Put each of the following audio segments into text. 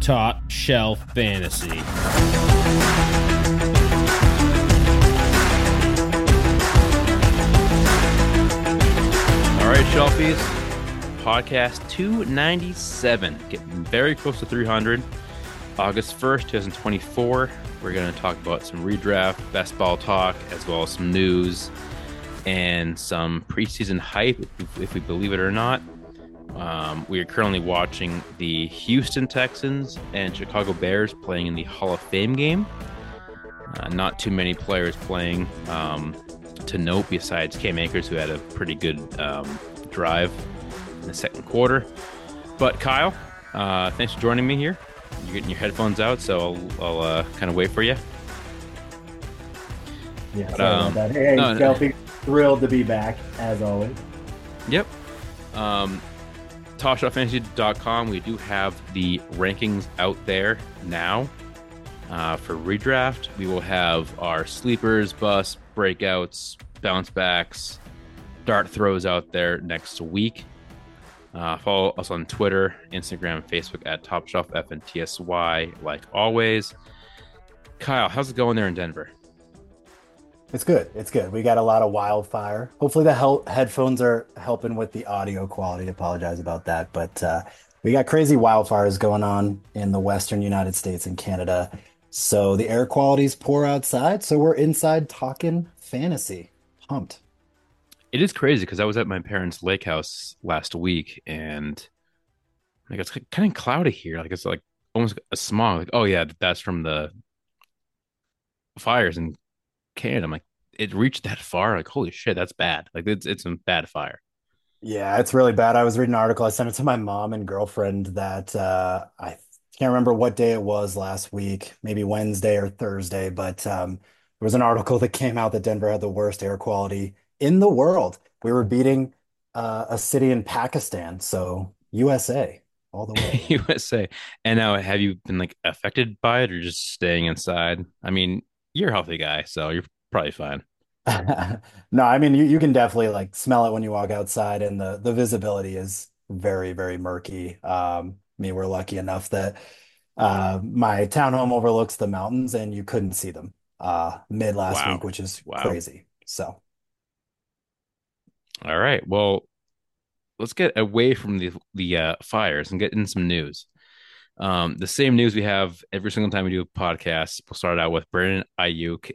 Top Shelf Fantasy. All right, Shelfies. Podcast 297. Getting very close to 300. August 1st, 2024. We're going to talk about some redraft, best ball talk, as well as some news and some preseason hype, if we believe it or not. We are currently watching the Houston Texans and Chicago Bears playing in the Hall of Fame game. Not too many players playing to note besides Cam Akers, who had a pretty good drive in the second quarter. But Kyle, thanks for joining me here. You're getting your headphones out, so I'll kind of wait for you. Yeah, sorry about that. Hey, Shelby, thrilled to be back, as always. Yep. TopShelfFantasy.com. We do have the rankings out there now for redraft. We will have our sleepers, busts, breakouts, bounce backs, dart throws out there next week. Follow us on Twitter, Instagram, Facebook at TopShelfFNTSY, like always. Kyle, how's it going there in Denver? It's good. It's good. We got a lot of wildfire. Hopefully the headphones are helping with the audio quality. Apologize about that. But we got crazy wildfires going on in the Western United States and Canada. So the air quality's poor outside. So we're inside talking fantasy. Pumped. It is crazy because I was at my parents' lake house last week and like it's kind of cloudy here. Like it's like almost a smog. Like, oh yeah, that's from the fires in Canada. I'm like, it reached that far. Like, holy shit, that's bad. Like it's a bad fire. Yeah, it's really bad. I was reading an article. I sent it to my mom and girlfriend that I can't remember what day it was last week, maybe Wednesday or Thursday, but there was an article that came out that Denver had the worst air quality in the world. We were beating a city in Pakistan, so USA all the way. USA. And now, have you been like affected by it or just staying inside? I mean, you're a healthy guy, so you're probably fine. No, I mean you can definitely like smell it when you walk outside, and the visibility is very, very murky. I mean, we're lucky enough that my townhome overlooks the mountains and you couldn't see them mid last week, Wow. which is Wow. crazy. So All right. Well, let's get away from the fires and get in some news. The same news we have every single time we do a podcast. We'll start out with Brandon Ayuk.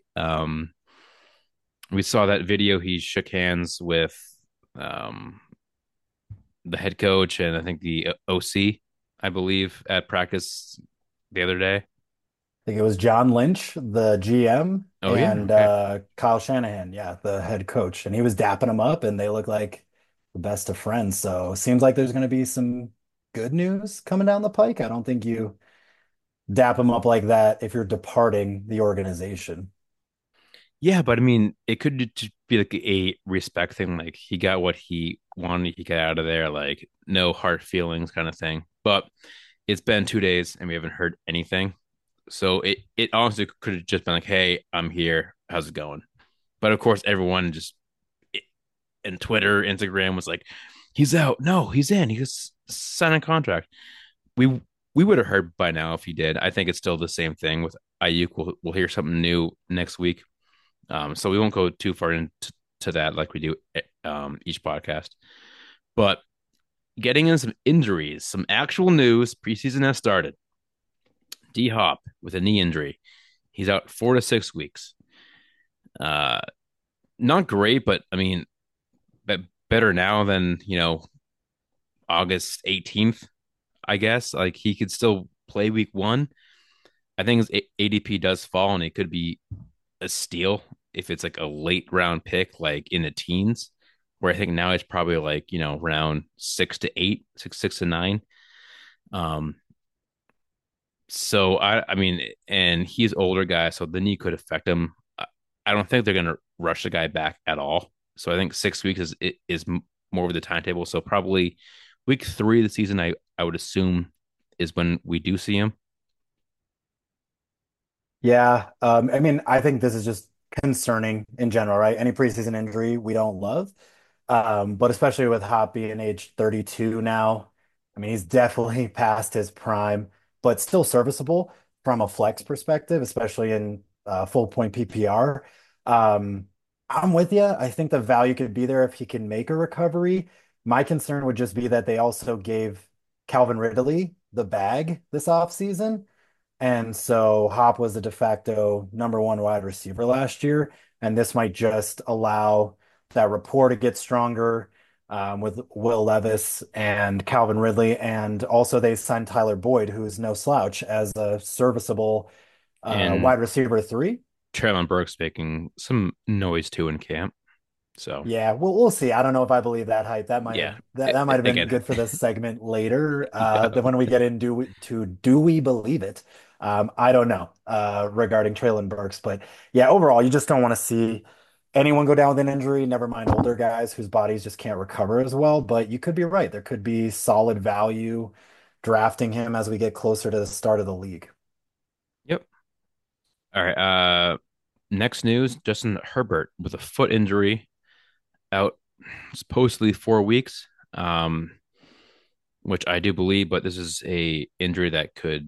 We saw that video. He shook hands with um, the head coach and I think the OC, I believe, at practice the other day. I think it was John Lynch, the GM, Oh yeah, and okay. Kyle Shanahan, yeah, the head coach, and he was dapping them up, and they look like the best of friends. So it seems like there's going to be some good news coming down the pike. I don't think you dap them up like that if you're departing the organization. Yeah, but I mean, it could just be like a respect thing. Like he got what he wanted, he got out of there. Like no hard feelings, kind of thing. But it's been 2 days and we haven't heard anything. So it honestly could have just been like, "Hey, I'm here. How's it going?" But of course, everyone just in Twitter, Instagram was like, "He's out. No, he's in. He's signing a contract." We we would have heard by now if he did. I think it's still the same thing with Ayuk. We'll hear something new next week. So we won't go too far into that like we do each podcast. But getting in some injuries, some actual news. Preseason has started. D Hop with a knee injury. He's out 4 to 6 weeks. Uh, Not great, but I mean, better now than August 18th. I guess like he could still play week one. I think his ADP does fall, and it could be a steal if it's like a late round pick, like in the teens. Where I think now it's probably like round 6 to 8, six to nine. Um, so I mean, and he's older guy, so the knee could affect him. I don't think they're gonna rush the guy back at all. So I think 6 weeks is more of the timetable. So probably week three of the season, I would assume is when we do see him. Yeah, I mean, I think this is just concerning in general, right? Any preseason injury we don't love, but especially with Hop being age 32 now, I mean, he's definitely past his prime. but still serviceable from a flex perspective, especially in full point PPR. Um, I'm with you. I think the value could be there if he can make a recovery. My concern would just be that they also gave Calvin Ridley the bag this offseason. And so Hop was the de facto number one wide receiver last year. And this might just allow that rapport to get stronger with Will Levis and Calvin Ridley. And also, they signed Tyler Boyd, who's no slouch, as a serviceable And wide receiver three. Traylon Burks making some noise too in camp. So Yeah, we'll see. I don't know if I believe that hype. yeah, That might have been again, good for this segment later. yeah. Then when we get into to do we believe it? I don't know regarding Traylon Burks, but yeah, overall, you just don't want to see anyone go down with an injury. Never mind older guys whose bodies just can't recover as well. But you could be right. There could be solid value drafting him as we get closer to the start of the league. Yep. All right. Next news: Justin Herbert with a foot injury out supposedly 4 weeks. Which I do believe, but this is a injury that could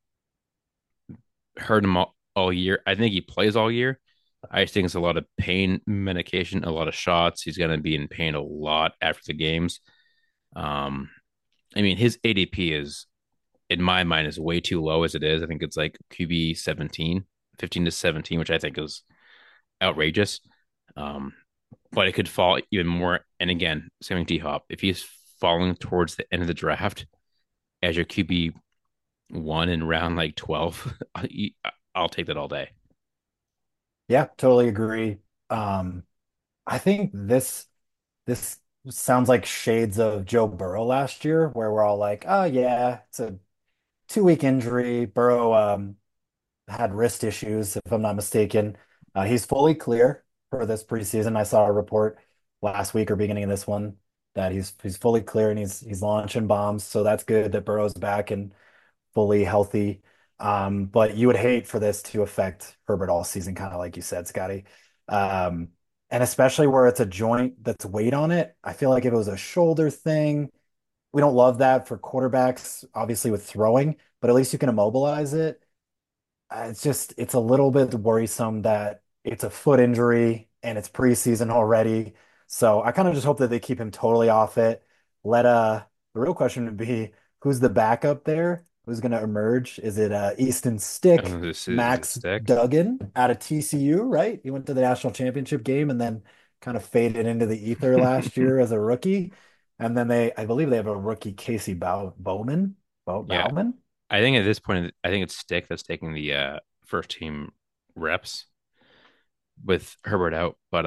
hurt him all year. I think he plays all year. I just think it's a lot of pain medication, a lot of shots. He's going to be in pain a lot after the games. Um, I mean, his ADP is, in my mind, is way too low as it is. I think it's like QB 17, 15 to 17, which I think is outrageous. Um, but it could fall even more. And again, same with D Hop. If he's falling towards the end of the draft as your QB one in round like 12, I'll take that all day. Yeah, totally agree. Um, I think this sounds like shades of Joe Burrow last year, where we're all like, oh yeah, it's a 2 week injury. Burrow had wrist issues, if I'm not mistaken. He's fully clear for this preseason. I saw a report last week or beginning of this one that he's fully clear and he's launching bombs. So that's good that Burrow's back and fully healthy. But you would hate for this to affect Herbert all season, kind of like you said, Scotty. Um, and especially where it's a joint that's weight on it. I feel like if it was a shoulder thing, we don't love that for quarterbacks, obviously with throwing, but at least you can immobilize it. It's a little bit worrisome that it's a foot injury and it's preseason already. So I kind of just hope that they keep him totally off it. The real question would be who's the backup there? Who's going to emerge? Is it Easton Stick, This is Max sick. Duggan out of TCU, right? He went to the national championship game and then kind of faded into the ether last year as a rookie. And then I believe they have a rookie, Casey Yeah. Bowman. I think at this point, I think it's Stick that's taking the first team reps with Herbert out. But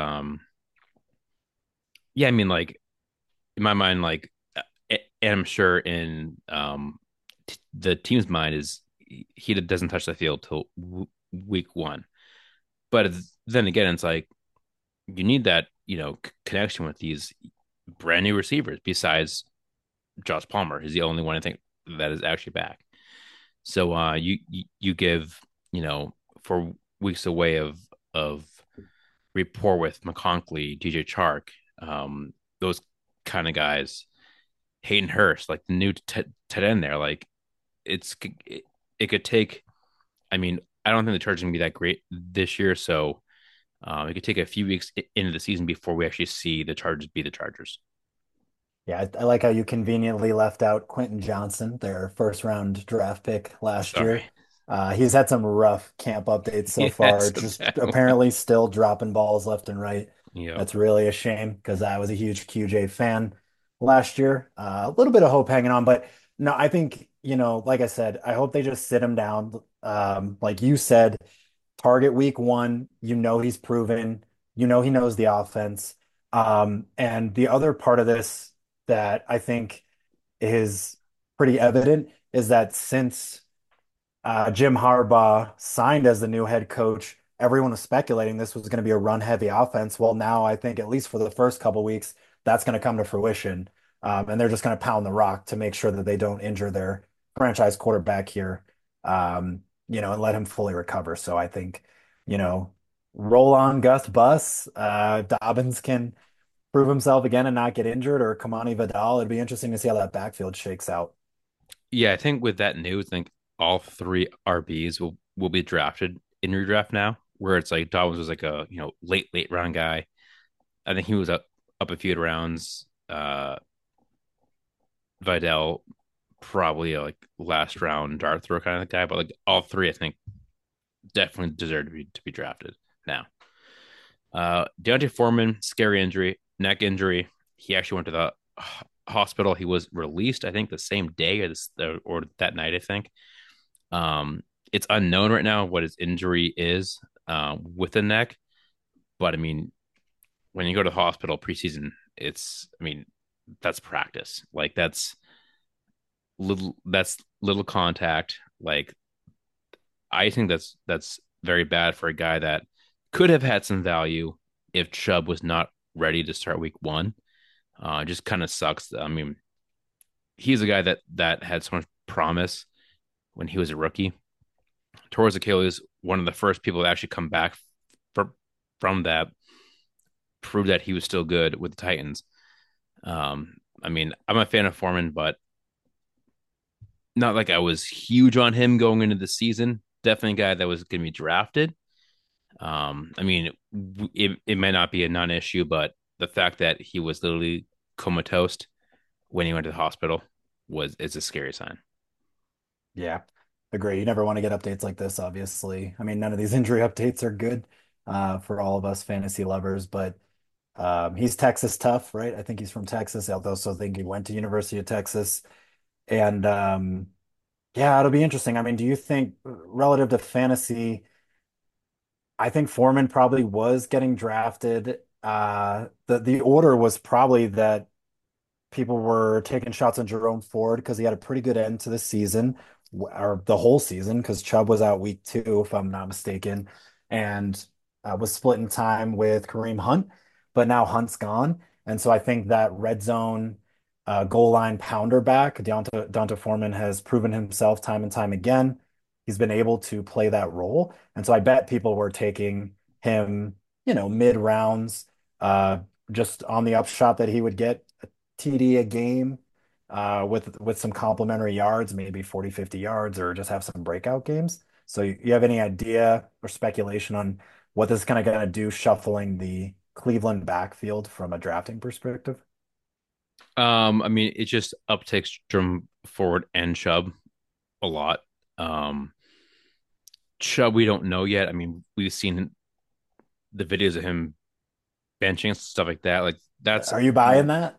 yeah, I mean, like in my mind, like, and I'm sure in the team's mind is he doesn't touch the field till week one. But then again, it's like you need that connection with these brand new receivers. Besides Josh Palmer, he's the only one I think that is actually back. So you give 4 weeks away of rapport with McConkey, DJ Chark, those kind of guys. Hayden Hurst, like the new tight end there, like it's it could take. I mean, I don't think the Chargers are gonna be that great this year, so it could take a few weeks into the season before we actually see the Chargers be the Chargers. Yeah, I like how you conveniently left out Quentin Johnson, their first round draft pick last Sorry. year. He's had some rough camp updates so Yes, far, a just bad one. apparently still dropping balls left and right. Yep. That's really a shame because I was a huge QJ fan last year. A little bit of hope hanging on, but no, I think, like I said, I hope they just sit him down. Like you said, target week one, he's proven, he knows the offense. And the other part of this that I think is pretty evident is that since Jim Harbaugh signed as the new head coach, everyone was speculating this was going to be a run-heavy offense. Well, now I think at least for the first couple weeks, that's going to come to fruition, and they're just going to pound the rock to make sure that they don't injure their franchise quarterback here, and let him fully recover. So I think, you know, roll on Gus Bus. Dobbins can prove himself again and not get injured, or Kamani Vidal. It'd be interesting to see how that backfield shakes out. Yeah, I think with that news, I think all three RBs will be drafted in redraft now, where it's like Dobbins was like a late round guy. I think he was up a few rounds. Vidal probably a like last round dart throw kind of guy, but like all three I think definitely deserve to be drafted now. Deontay Foreman, scary injury, neck injury. He actually went to the hospital. He was released, I think, the same day or that night, I think. It's unknown right now what his injury is with the neck, but I mean, when you go to the hospital preseason, I mean, that's practice. Like that's little contact. Like I think that's very bad for a guy that could have had some value if Chubb was not ready to start week one. Just kind of sucks. I mean, he's a guy that had so much promise when he was a rookie. Towards Achilles, one of the first people to actually come back from that, proved that he was still good with the Titans. I mean, I'm a fan of Foreman, but not like I was huge on him going into the season. Definitely a guy that was going to be drafted. I mean, it might not be a non-issue, but the fact that he was literally comatose when he went to the hospital is a scary sign. Yeah, agree. You never want to get updates like this, obviously. I mean, none of these injury updates are good for all of us fantasy lovers, but he's Texas tough, right? I think he's from Texas. I also think he went to University of Texas. And yeah, it'll be interesting. I mean, do you think relative to fantasy, I think Foreman probably was getting drafted. The order was probably that people were taking shots on Jerome Ford because he had a pretty good end to the season, or the whole season, because Chubb was out week two, if I'm not mistaken, and was splitting time with Kareem Hunt. But now Hunt's gone. And so I think that red zone goal line pounder back, Donta Foreman has proven himself time and time again. He's been able to play that role. And so I bet people were taking him, mid rounds, uh, just on the upshot that he would get TD a game with some complementary yards, maybe 40, 50 yards, or just have some breakout games. So you have any idea or speculation on what this is kind of going to do shuffling the Cleveland backfield from a drafting perspective? I mean, it just uptakes Jerome Ford and Chubb a lot. Um, Chubb, we don't know yet. I mean, we've seen the videos of him benching stuff like that. Like that's, Are you buying that?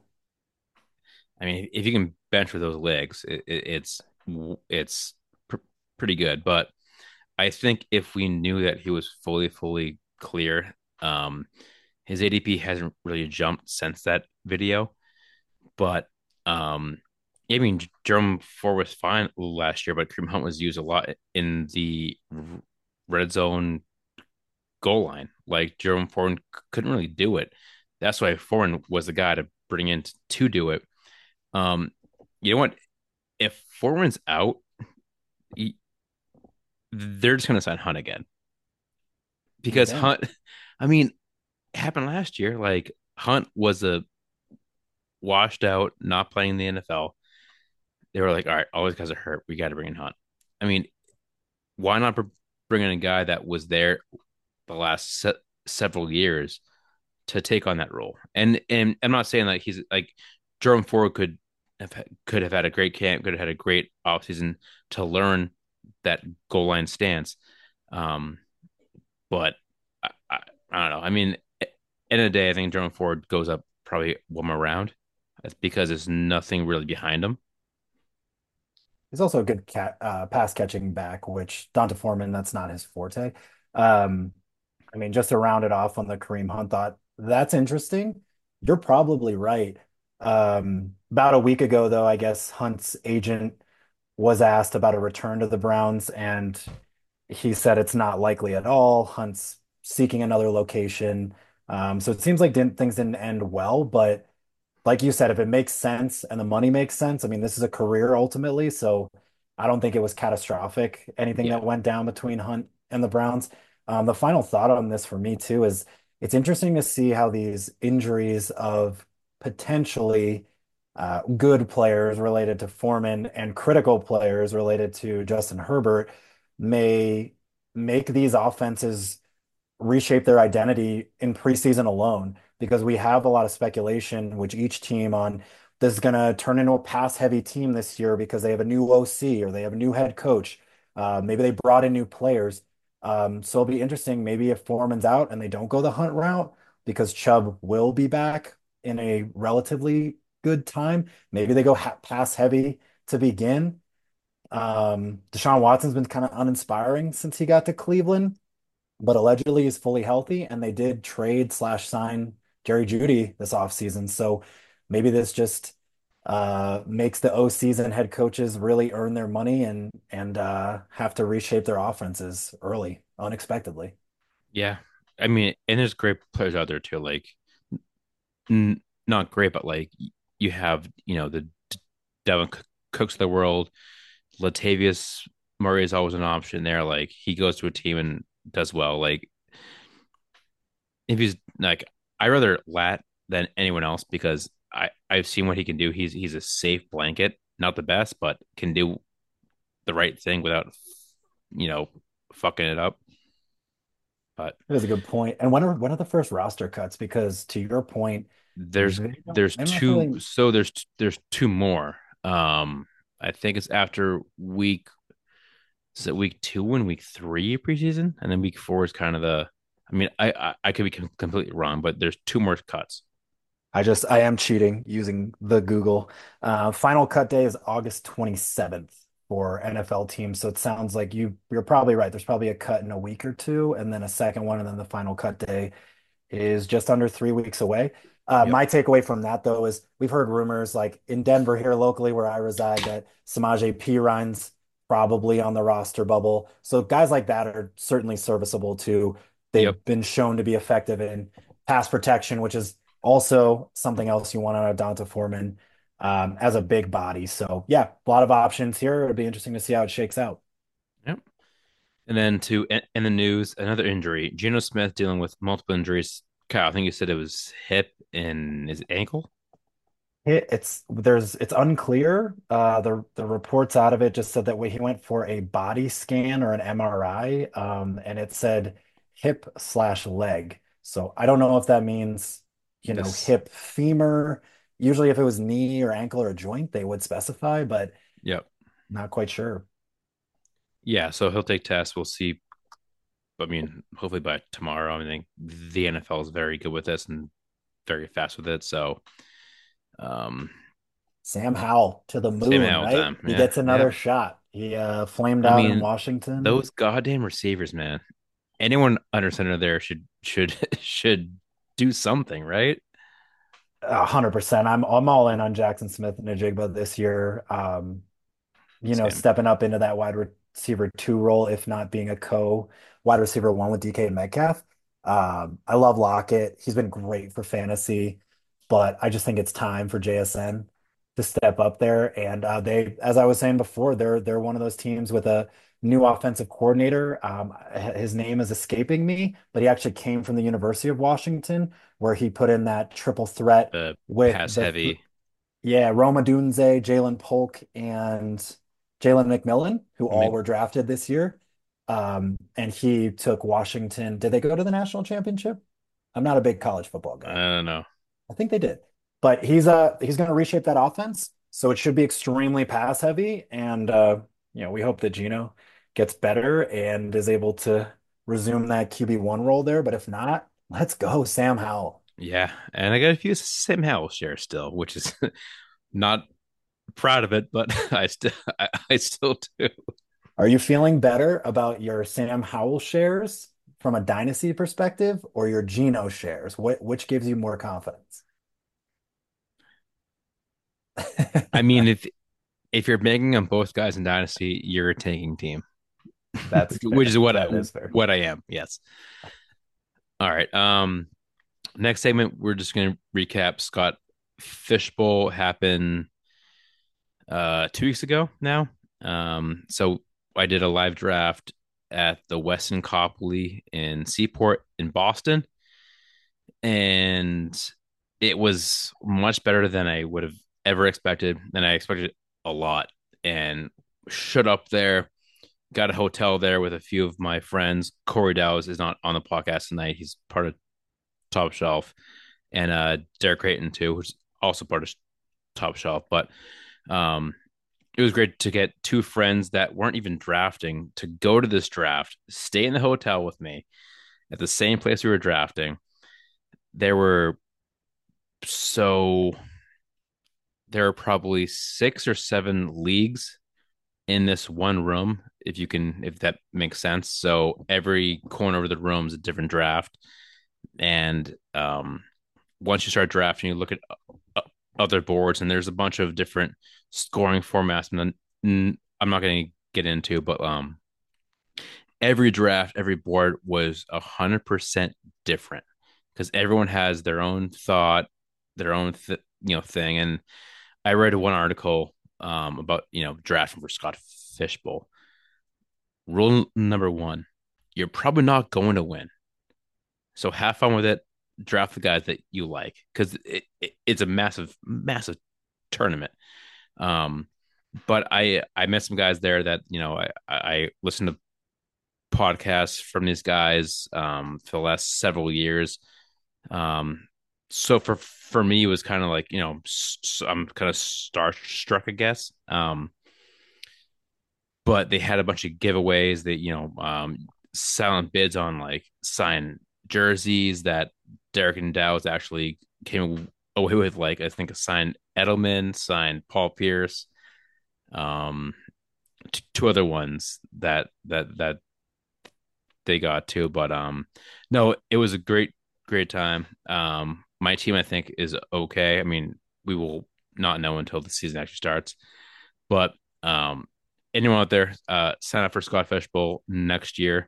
I mean, if you can bench with those legs, it's pr pretty good. But I think if we knew that he was fully clear, his ADP hasn't really jumped since that video. But I mean, Jerome Ford was fine last year, but Kareem Hunt was used a lot in the red zone goal line. Like Jerome Ford couldn't really do it. That's why Foreman was the guy to bring in to do it. Um, you know what? If Foreman's out, they're just going to sign Hunt again You because think? Hunt. I mean, it happened last year. Like Hunt was a washed out, not playing in the NFL. They were like, all right, all these guys are hurt. We got to bring in Hunt. I mean, why not bring in a guy that was there the last several years to take on that role? And I'm not saying that he's like Jerome Ford could have had a great camp, could have had a great offseason to learn that goal line stance. Um, but I don't know. I mean, end of the day, I think Jerome Ford goes up probably one more round. That's because there's nothing really behind him. He's also a good pass catching back, which Donta Foreman, that's not his forte. Um, I mean, just to round it off on the Kareem Hunt thought, that's interesting. You're probably right. About a week ago, though, I guess Hunt's agent was asked about a return to the Browns, and he said it's not likely at all. Hunt's seeking another location. So it seems like things didn't end well, but like you said, if it makes sense and the money makes sense, I mean, this is a career ultimately. So I don't think it was catastrophic, anything Yeah. that went down between Hunt and the Browns. The final thought on this for me too is it's interesting to see how these injuries of potentially good players related to Foreman and critical players related to Justin Herbert may make these offenses reshape their identity in preseason alone because we have a lot of speculation, which each team on this is going to turn into a pass heavy team this year because they have a new OC or they have a new head coach. Maybe they brought in new players. So it'll be interesting. Maybe if Foreman's out and they don't go the Hunt route because Chubb will be back in a relatively good time. Maybe they go pass heavy to begin. Deshaun Watson's been kind of uninspiring since he got to Cleveland, but allegedly he's fully healthy, and they did trade slash sign Jerry Jeudy this offseason. So maybe this just makes the OCs and head coaches really earn their money and have to reshape their offenses early, unexpectedly. Yeah. I mean, and there's great players out there too. Like, not great, but like you have, the Devin Cooks of the world. Latavius Murray is always an option there. Like, he goes to a team and does well. Like, if he's like, I rather Lat than anyone else because I've seen what he can do. He's a safe blanket, not the best, but can do the right thing without, you know, fucking it up. But That is a good point. And when are the first roster cuts? Because to your point, there's there's they don't two, necessarily. so there's two more. I think it's after week, is it week 2 and week 3 preseason, and then week 4 is kind of the. I mean, I could be completely wrong, but there's two more cuts. I am cheating using the Google. Final cut day is August 27th for NFL teams. So it sounds like you're probably right. There's probably a cut in a week or two, and then a second one, and then the final cut day is just under 3 weeks away. Yep. My takeaway from that though is we've heard rumors like in Denver here locally where I reside that Samaje Perine's probably on the roster bubble. So guys like that are certainly serviceable too. Yep. They've been shown to be effective in pass protection, which is also something else you want on a Donta Foreman as a big body. So yeah, a lot of options here. It'll be interesting to see how it shakes out. Yep. And then in the news, another injury. Geno Smith dealing with multiple injuries. Kyle, I think you said it was hip and his ankle. It's unclear. The reports out of it just said that he went for a body scan or an MRI, and it said hip slash leg. So I don't know if that means, This. hip femur. Usually if it was knee or ankle or a joint, they would specify, but Yep. not quite sure. Yeah. So he'll take tests. We'll see. I mean, hopefully by tomorrow. I think the NFL is very good with this and very fast with it. So, um, Sam Howell to the same moon, out with right? them. He Yeah. gets another Yep. shot. He flamed I out in mean, Washington. those goddamn receivers, man. Anyone under center there should should do something, right? 100%. I'm all in on Jackson Smith and Najigba this year. Same. Stepping up into that wide receiver two role, if not being a co wide receiver one with DK Metcalf. I love Lockett. He's been great for fantasy, but I just think it's time for JSN to step up there. And as I was saying before, they're one of those teams with a new offensive coordinator. His name is escaping me, but he actually came from the University of Washington, where he put in that triple threat The with pass heavy. yeah, Roma Dunze, Jalen Polk, and Jalen McMillan, who all were drafted this year. And he took Washington. Did they go to the national championship? I'm not a big college football I guy. don't know. I think they did. But he's going to reshape that offense, so it should be extremely pass heavy. And we hope that Geno gets better and is able to resume that QB1 role there. But if not, let's go, Sam Howell. Yeah, and I got a few Sam Howell shares still, which is not proud of it, but I still do. Are you feeling better about your Sam Howell shares from a dynasty perspective or your Geno shares? Which gives you more confidence? I mean, if you're banking on both guys in Dynasty, you're a tanking team, That's which fair. is what That is fair. what I am. Yes. All right. Next segment, we're just gonna recap. Scott Fishbowl happened 2 weeks ago now. So I did a live draft at the Weston Copley in Seaport in Boston, and it was much better than I would have ever expected, and I expected a lot. And showed up there, got a hotel there with a few of my friends. Corey Dowes is not on the podcast tonight. He's part of Top Shelf, and Derek Creighton too, who's also part of Top Shelf. But um, it was great to get two friends that weren't even drafting to go to this draft, stay in the hotel with me at the same place we were drafting. There were so there are probably 6 or 7 leagues in this one room, if that makes sense. So every corner of the room is a different draft. And once you start drafting, you look at uh, other boards, and there's a bunch of different scoring formats. And I'm not going to get into, but every draft, every board was 100% different because everyone has their own thought, their own thing. And I read one article about drafting for Scott Fishbowl. Rule number one: you're probably not going to win, so have fun with it. Draft the guys that you like because it's a massive, massive tournament. Um, but I met some guys there that I listened to podcasts from these guys for the last several years. Um, so for me, it was kind of like I'm kind of starstruck, I guess. But they had a bunch of giveaways. They silent bids on like signed jerseys that Derek and Dow's actually came away with, like I think a signed Edelman, signed Paul Pierce, um, two other ones that they got too. But no, it was a great time. My team I think is okay. I mean, we will not know until the season actually starts. But anyone out there, sign up for Scott Fish Bowl next year.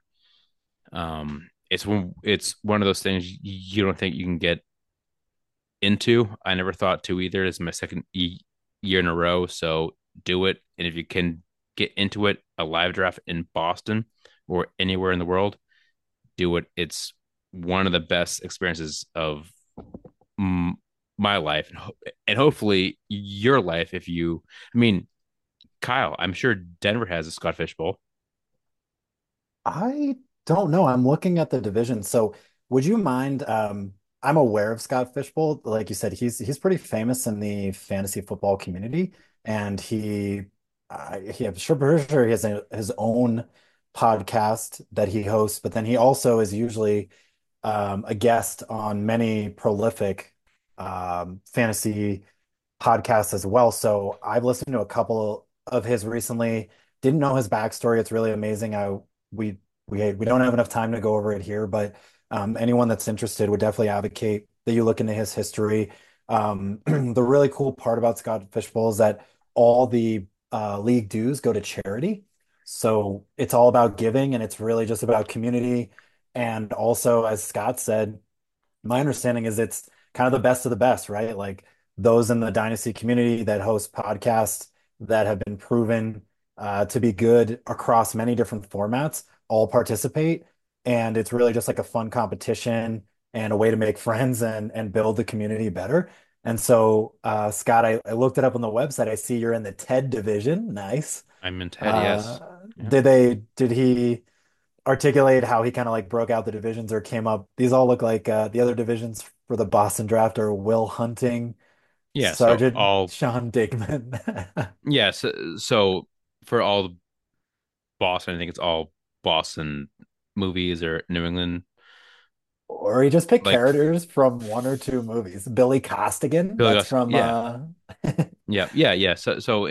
It's one of those things you don't think you can get into. I never thought to either. It's my second year in a row, so do it. And if you can get into it, a live draft in Boston or anywhere in the world, do it. It's one of the best experiences of my life, and hopefully your life. I mean, Kyle, I'm sure Denver has a Scott Fish Bowl. I don't know. I'm looking at the division. So would you mind I'm aware of Scott Fishbowl. Like you said, he's pretty famous in the fantasy football community and I'm sure pretty sure he has his own podcast that he hosts, but then he also is usually a guest on many prolific fantasy podcasts as well. So I've listened to a couple of his recently. Didn't know his backstory. It's really amazing. We we don't have enough time to go over it here, but anyone that's interested would definitely advocate that you look into his history. The really cool part about Scott Fishbowl is that all the league dues go to charity. So it's all about giving and it's really just about community. And also, as Scott said, my understanding is it's kind of the best of the best, right? Like those in the Dynasty community that host podcasts that have been proven to be good across many different formats all participate. And it's really just like a fun competition and a way to make friends and build the community better. And so, Scott, I looked it up on the website. I see you're in the TED division. Nice. I'm in Ted, Uh, yes. Yeah. did he articulate how he kind of like broke out the divisions or came up? These all look like the other divisions for the Boston draft are Will Hunting, Yeah, so Sergeant all Sean Dickman. yeah, so for all the Boston, I think it's all Boston movies or New England, Or he just picked like characters from one or two movies. Billy Costigan, Billy that's Gus. from Yeah, yeah. So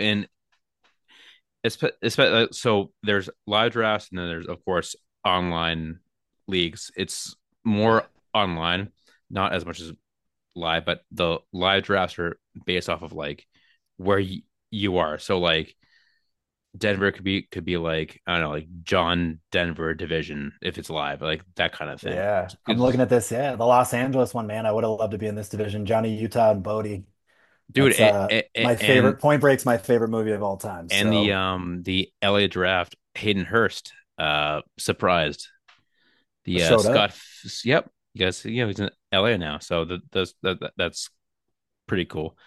so there's live drafts, and then there's of course online leagues. It's more online, not as much as live, but the live drafts are based off of like where you are. So like Denver could be like I don't know, like John Denver division if it's live, like that kind of thing. yeah. I'm looking It's, at this. Yeah, the Los Angeles one, man. I would have loved to be in this division. Johnny Utah and Bodie. dude, That's my favorite. Point Break's my favorite movie of all time. and So the LA draft, Hayden Hurst surprised the showed up. Scott. Yep, you guys, he's in LA now, so that's pretty cool.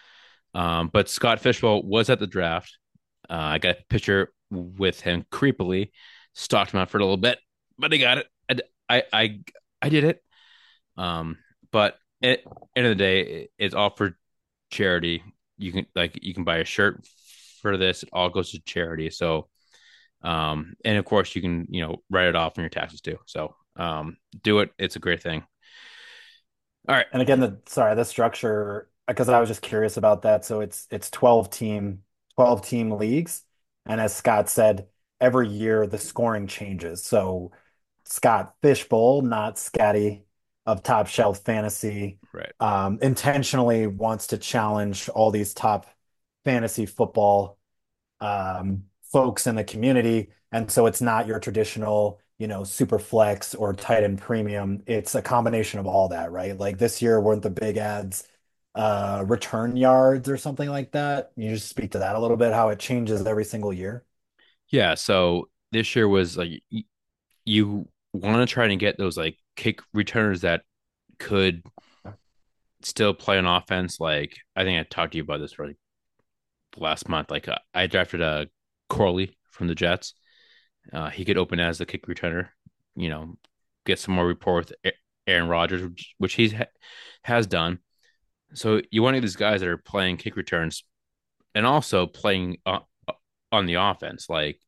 But Scott Fishbowl was at the draft. I got a picture with him creepily, stalked him out for a little bit, but I got it. I did it. Um, but at the end of the day, it's all for charity. You can buy a shirt for this. It all goes to charity. So, and of course you can, write it off on your taxes too. So, do it. It's a great thing. All right. And again, the structure, because I was just curious about that. So it's 12 team leagues. And as Scott said, every year the scoring changes. So Scott Fishbowl, not Scotty of Top Shelf Fantasy, Right. intentionally wants to challenge all these top fantasy football folks in the community. And so it's not your traditional, super flex or tight end premium. It's a combination of all that, right? Like this year weren't the big ads return yards or something like that. You just speak to that a little bit, how it changes every single year. Yeah. So this year was like you want to try and get those like kick returners that could still play on offense. Like I think I talked to you about this for like last month. Like I drafted a Corley from the Jets. He could open as the kick returner. You know, get some more rapport with Aaron Rodgers, which has done. So you want these guys that are playing kick returns and also playing on the offense, like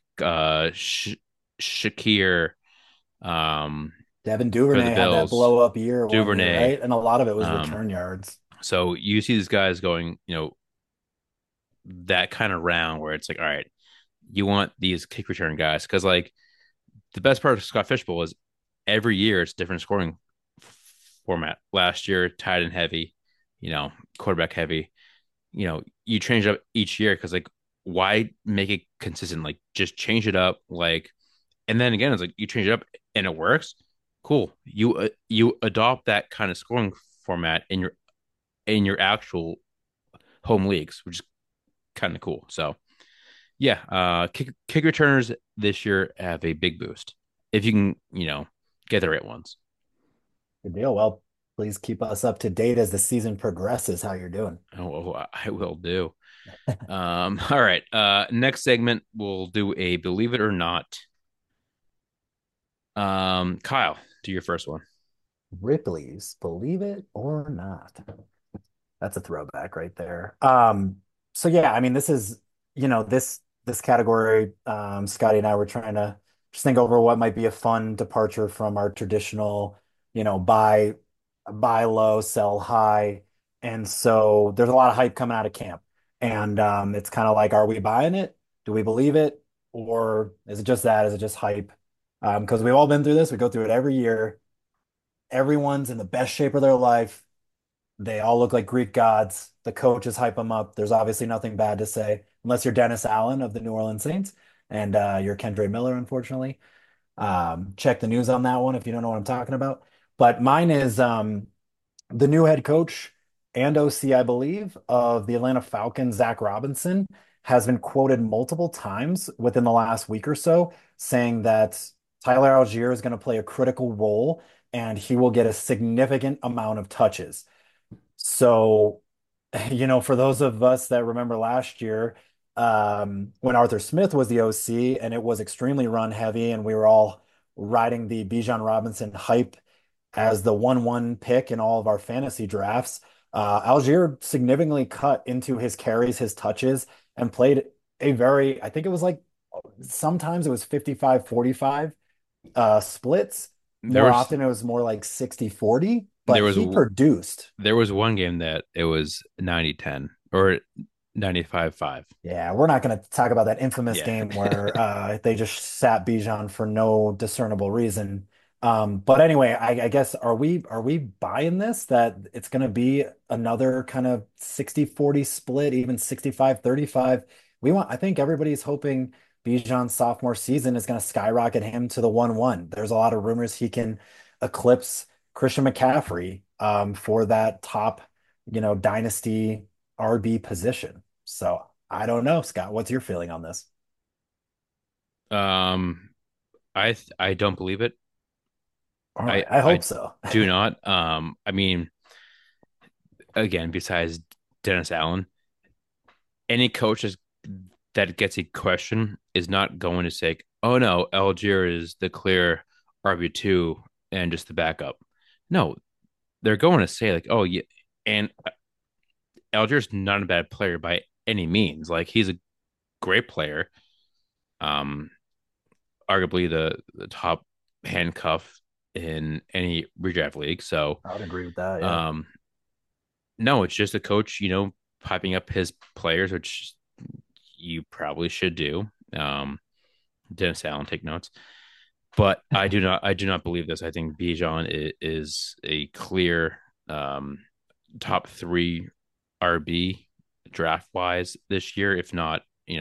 Shakir Devin for the Duvernay had that Bills, blow up year one year, Duvernay. right? And a lot of it was Um, return yards. so you see these guys going, that kind of round where it's like, all right, you want these kick return guys because like the best part of Scott Fishbowl is every year it's different scoring format. Last year, tight end heavy, quarterback heavy. You change it up each year because like why make it consistent? Like just change it up. Like, and then again, it's like you change it up and it works. Cool. You adopt that kind of scoring format in your actual home leagues, which is kind of cool. So yeah, kick returners this year have a big boost if you can, get the right ones. Good deal. Well, please keep us up to date as the season progresses, how you're doing. Oh, I will do. All right. Next segment we'll do a believe it or not. Kyle, do your first one. Ripley's, believe it or not. That's a throwback right there. So yeah, I mean, this is, this category, Scotty and I were trying to just think over what might be a fun departure from our traditional, buy low, sell high. And so there's a lot of hype coming out of camp. And it's kind of like, are we buying it? Do we believe it? Or is it just that? Is it just hype? Because we've all been through this. We go through it every year. Everyone's in the best shape of their life. They all look like Greek gods. The coaches hype them up. There's obviously nothing bad to say, unless you're Dennis Allen of the New Orleans Saints and you're Kendre Miller, unfortunately. Check the news on that one if you don't know what I'm talking about. But mine is the new head coach and OC, I believe, of the Atlanta Falcons, Zach Robinson, has been quoted multiple times within the last week or so saying that Tyler Algier is going to play a critical role and he will get a significant amount of touches. So, for those of us that remember last year, when Arthur Smith was the OC and it was extremely run heavy, and we were all riding the Bijan Robinson hype as the 1-1 pick in all of our fantasy drafts, Algier significantly cut into his carries, his touches, and played I think it was like sometimes it was 55-45 splits. There More was often it was more like 60-40, there but was he produced. there was one game that it was 90-10 or 95-5. Yeah, we're not going to talk about that infamous Yeah. game where they just sat Bijan for no discernible reason. But anyway, I guess are we buying this that it's going to be another kind of 60-40 split, even 65-35? I think everybody's hoping Bijan's sophomore season is going to skyrocket him to the 1-1. There's a lot of rumors he can eclipse Christian McCaffrey for that top, dynasty RB position. So I don't know, Scott. What's your feeling on this? um I don't believe it. All I right, I I hope so. do not. I mean, again, besides Dennis Allen. any coach that gets a question is not going to say, "Oh no, Algier is the clear RB2 and just the backup." No, they're going to say like, "Oh yeah," and Algier's not a bad player by any means. Like he's a great player, um, arguably the top handcuff in any redraft league. So, I would agree with that. Yeah. um, no, it's just a coach, piping up his players, which you probably should do. Dennis Allen, take notes. But I do not believe this. I think Bijan is a clear um, top three RB draft wise this year, if not,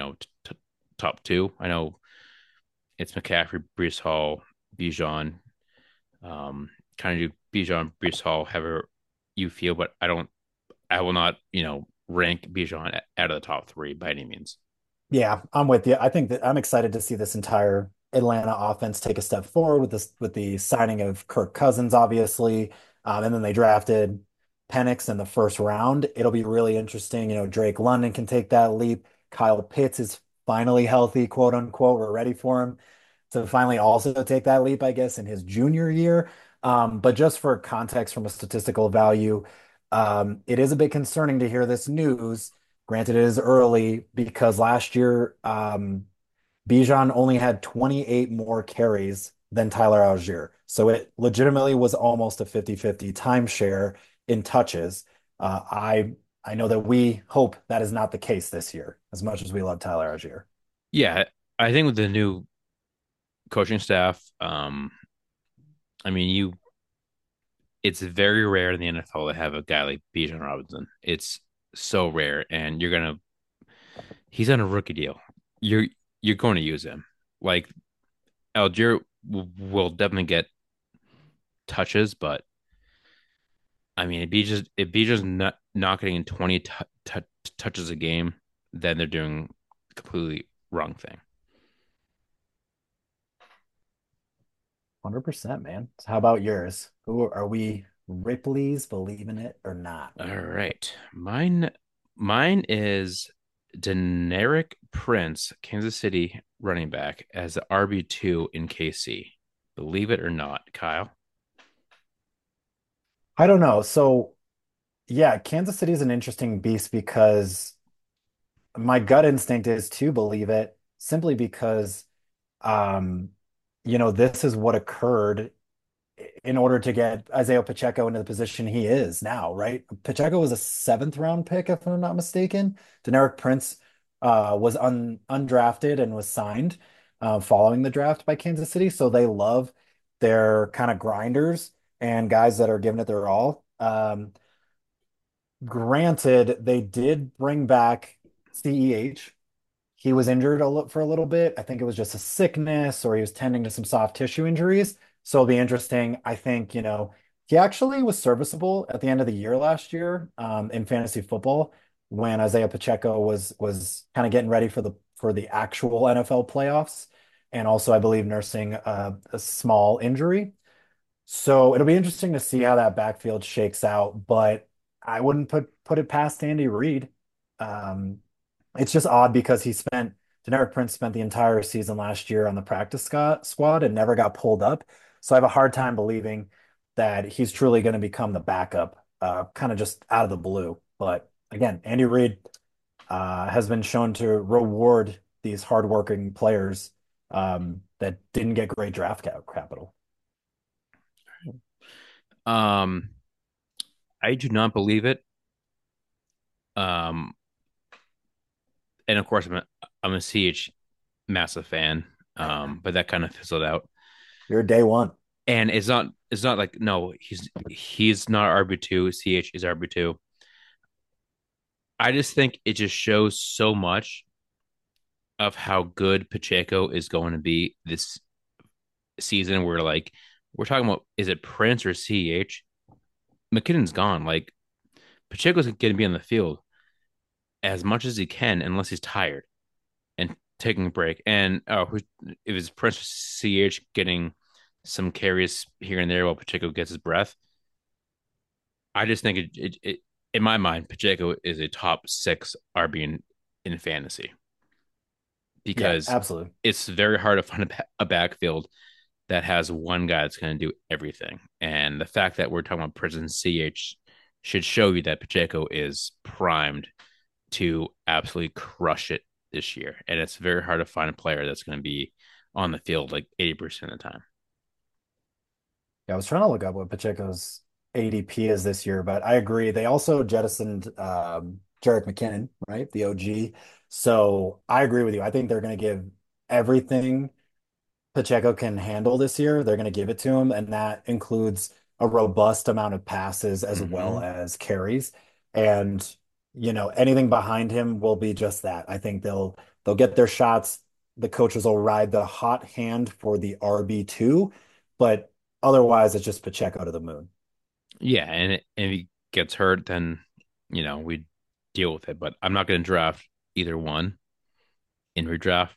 top two. I know it's McCaffrey, Brees Hall, Bijan. Kind of do Bijan, Brees Hall, however you feel, but I will not, rank Bijan out of the top three by any means. Yeah, I'm with you. I think that I'm excited to see this entire Atlanta offense take a step forward with this with the signing of Kirk Cousins, obviously, and then they drafted Penix in the first round. It'll be really interesting. Drake London can take that leap. Kyle Pitts is finally healthy, quote unquote. We're ready for him to finally also take that leap, I guess, in his junior year. But just for context, from a statistical value, it is a bit concerning to hear this news. Granted, it is early because last year Bijan only had 28 more carries than Tyler Algier. So it legitimately was almost a 50-50 timeshare in touches. I know that we hope that is not the case this year, as much as we love Tyler Algier. Yeah, I think with the new coaching staff, I mean, it's very rare in the NFL to have a guy like Bijan Robinson. It's so rare, and he's on a rookie deal. You're you're going to use him. Like Algier will definitely get touches, but I mean, if Bijan's not getting in 20 touches a game, then they're doing completely wrong thing. 100%, man. So how about yours? Who are we Ripley's believing it or not? All right. Mine is Deneric Prince, Kansas City running back, as the RB2 in KC. Believe it or not, Kyle. I don't know. So, yeah, Kansas City is an interesting beast because my gut instinct is to believe it simply because um, this is what occurred in order to get Isaiah Pacheco into the position he is now, right? Pacheco was a seventh round pick, if I'm not mistaken. Deneric Prince was undrafted and was signed following the draft by Kansas City. So they love their kind of grinders and guys that are giving it their all. Granted, they did bring back CEH. He was injured for a little bit. I think it was just a sickness or he was tending to some soft tissue injuries. So it'll be interesting. I think, he actually was serviceable at the end of the year last year in fantasy football when Isaiah Pacheco was kind of getting ready for the actual NFL playoffs and also I believe nursing a small injury. So it'll be interesting to see how that backfield shakes out, but I wouldn't put it past Andy Reid. Um, it's just odd because Deneric Prince spent the entire season last year on the practice squad and never got pulled up. So I have a hard time believing that he's truly going to become the backup, kind of just out of the blue. But again, Andy Reid has been shown to reward these hardworking players that didn't get great draft capital. Um, I do not believe it. Um, and of course, I'm a CH massive fan. But that kind of fizzled out. You're day one. And it's not like no, he's not RB2. CH is RB2. I just think it just shows so much of how good Pacheco is going to be this season. Where like we're talking about, is it Prince or CH? McKinnon's gone. Like Pacheco's going to be on the field as much as he can, unless he's tired and taking a break. And if it's Prince or CH getting some carries here and there while Pacheco gets his breath, I just think in my mind, Pacheco is a top six RB in fantasy Yeah, because absolutely. it's very hard to find a backfield that has one guy that's going to do everything. And the fact that we're talking about Prison CH should show you that Pacheco is primed to absolutely crush it this year. And it's very hard to find a player that's going to be on the field like 80% of the time. Yeah, I was trying to look up what Pacheco's ADP is this year, but I agree. They also jettisoned Jerick McKinnon, right? The OG. So I agree with you. I think they're going to give everything Pacheco can handle this year. They're going to give it to him, and that includes a robust amount of passes as well Mm-hmm. as carries. And anything behind him will be just that. I think they'll get their shots. The coaches will ride the hot hand for the RB2, but otherwise it's just Pacheco to the moon. Yeah, and if he gets hurt, then we deal with it. But I'm not going to draft either one in redraft.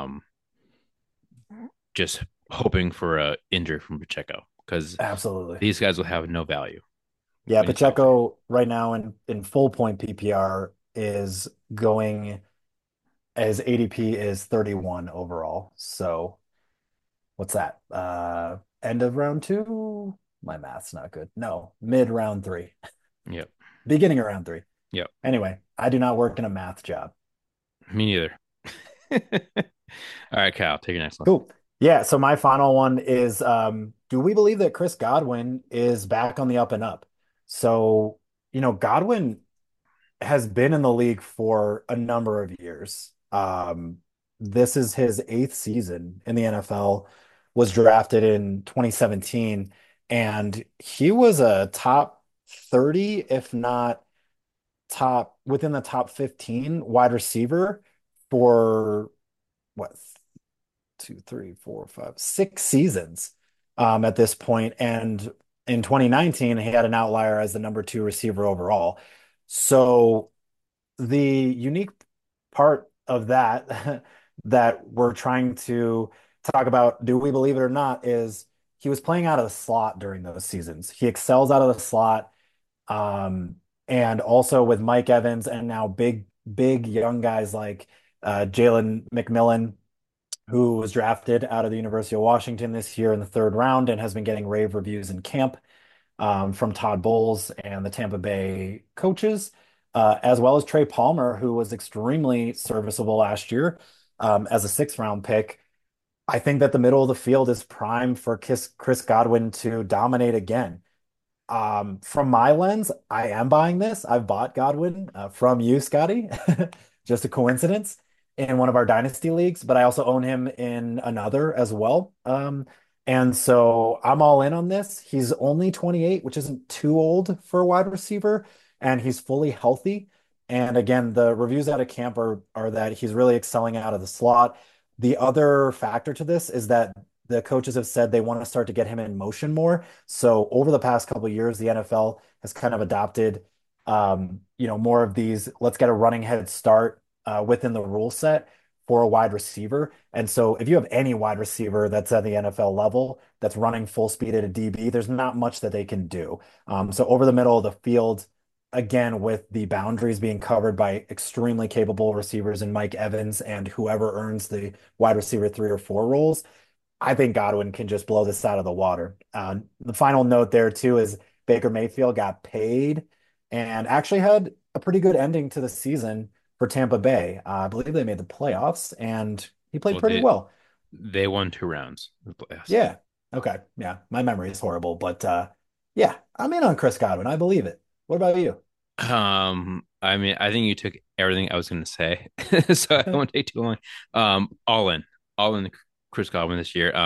Just hoping for a injury from Pacheco because Absolutely. these guys will have no value Yeah, when he's healthy. Pacheco right now in full point PPR is going as ADP is 31 overall. So what's that? End of round two? My math's not good. No, mid round three, Yep. beginning of round three. Yep. Anyway, I do not work in a math job. Me neither. All right, Kyle, take your next one. Cool. Yeah, so my final one is do we believe that Chris Godwin is back on the up and up? So, Godwin has been in the league for a number of years. This is his eighth season in the NFL, was drafted in 2017, and he was a top 30, if not top within the top 15 wide receiver for what, 6 seasons at this point. And in 2019, he had an outlier as the number two receiver overall. So the unique part of that that we're trying to talk about, do we believe it or not, is he was playing out of the slot during those seasons. He excels out of the slot. Um, and also with Mike Evans and now big young guys like Jalen McMillan, who was drafted out of the University of Washington this year in the third round and has been getting rave reviews in camp from Todd Bowles and the Tampa Bay coaches, as well as Trey Palmer, who was extremely serviceable last year as a sixth round pick. I think that the middle of the field is prime for Chris Godwin to dominate again. From my lens, I am buying this. I've bought Godwin from you, Scotty. Just a coincidence in one of our dynasty leagues, but I also own him in another as well. And so I'm all in on this. He's only 28, which isn't too old for a wide receiver, and he's fully healthy. And again, the reviews out of camp are that he's really excelling out of the slot. The other factor to this is that the coaches have said they want to start to get him in motion more. So over the past couple of years, the NFL has kind of adopted, more of these. Let's get a running head start within the rule set for a wide receiver. And so if you have any wide receiver that's at the NFL level that's running full speed at a DB, there's not much that they can do. So over the middle of the field, again, with the boundaries being covered by extremely capable receivers in Mike Evans and whoever earns the wide receiver 3 or 4 roles, I think Godwin can just blow this out of the water. The final note there too is Baker Mayfield got paid and actually had a pretty good ending to the season for Tampa Bay. I believe they made the playoffs and he played Well, pretty they well. they won 2 rounds of the playoffs. Yeah. Okay. Yeah. My memory is horrible, but yeah, I'm in on Chris Godwin. I believe it. What about you? I mean, I think you took everything I was going to say, so I won't take too long. All in Chris Godwin this year.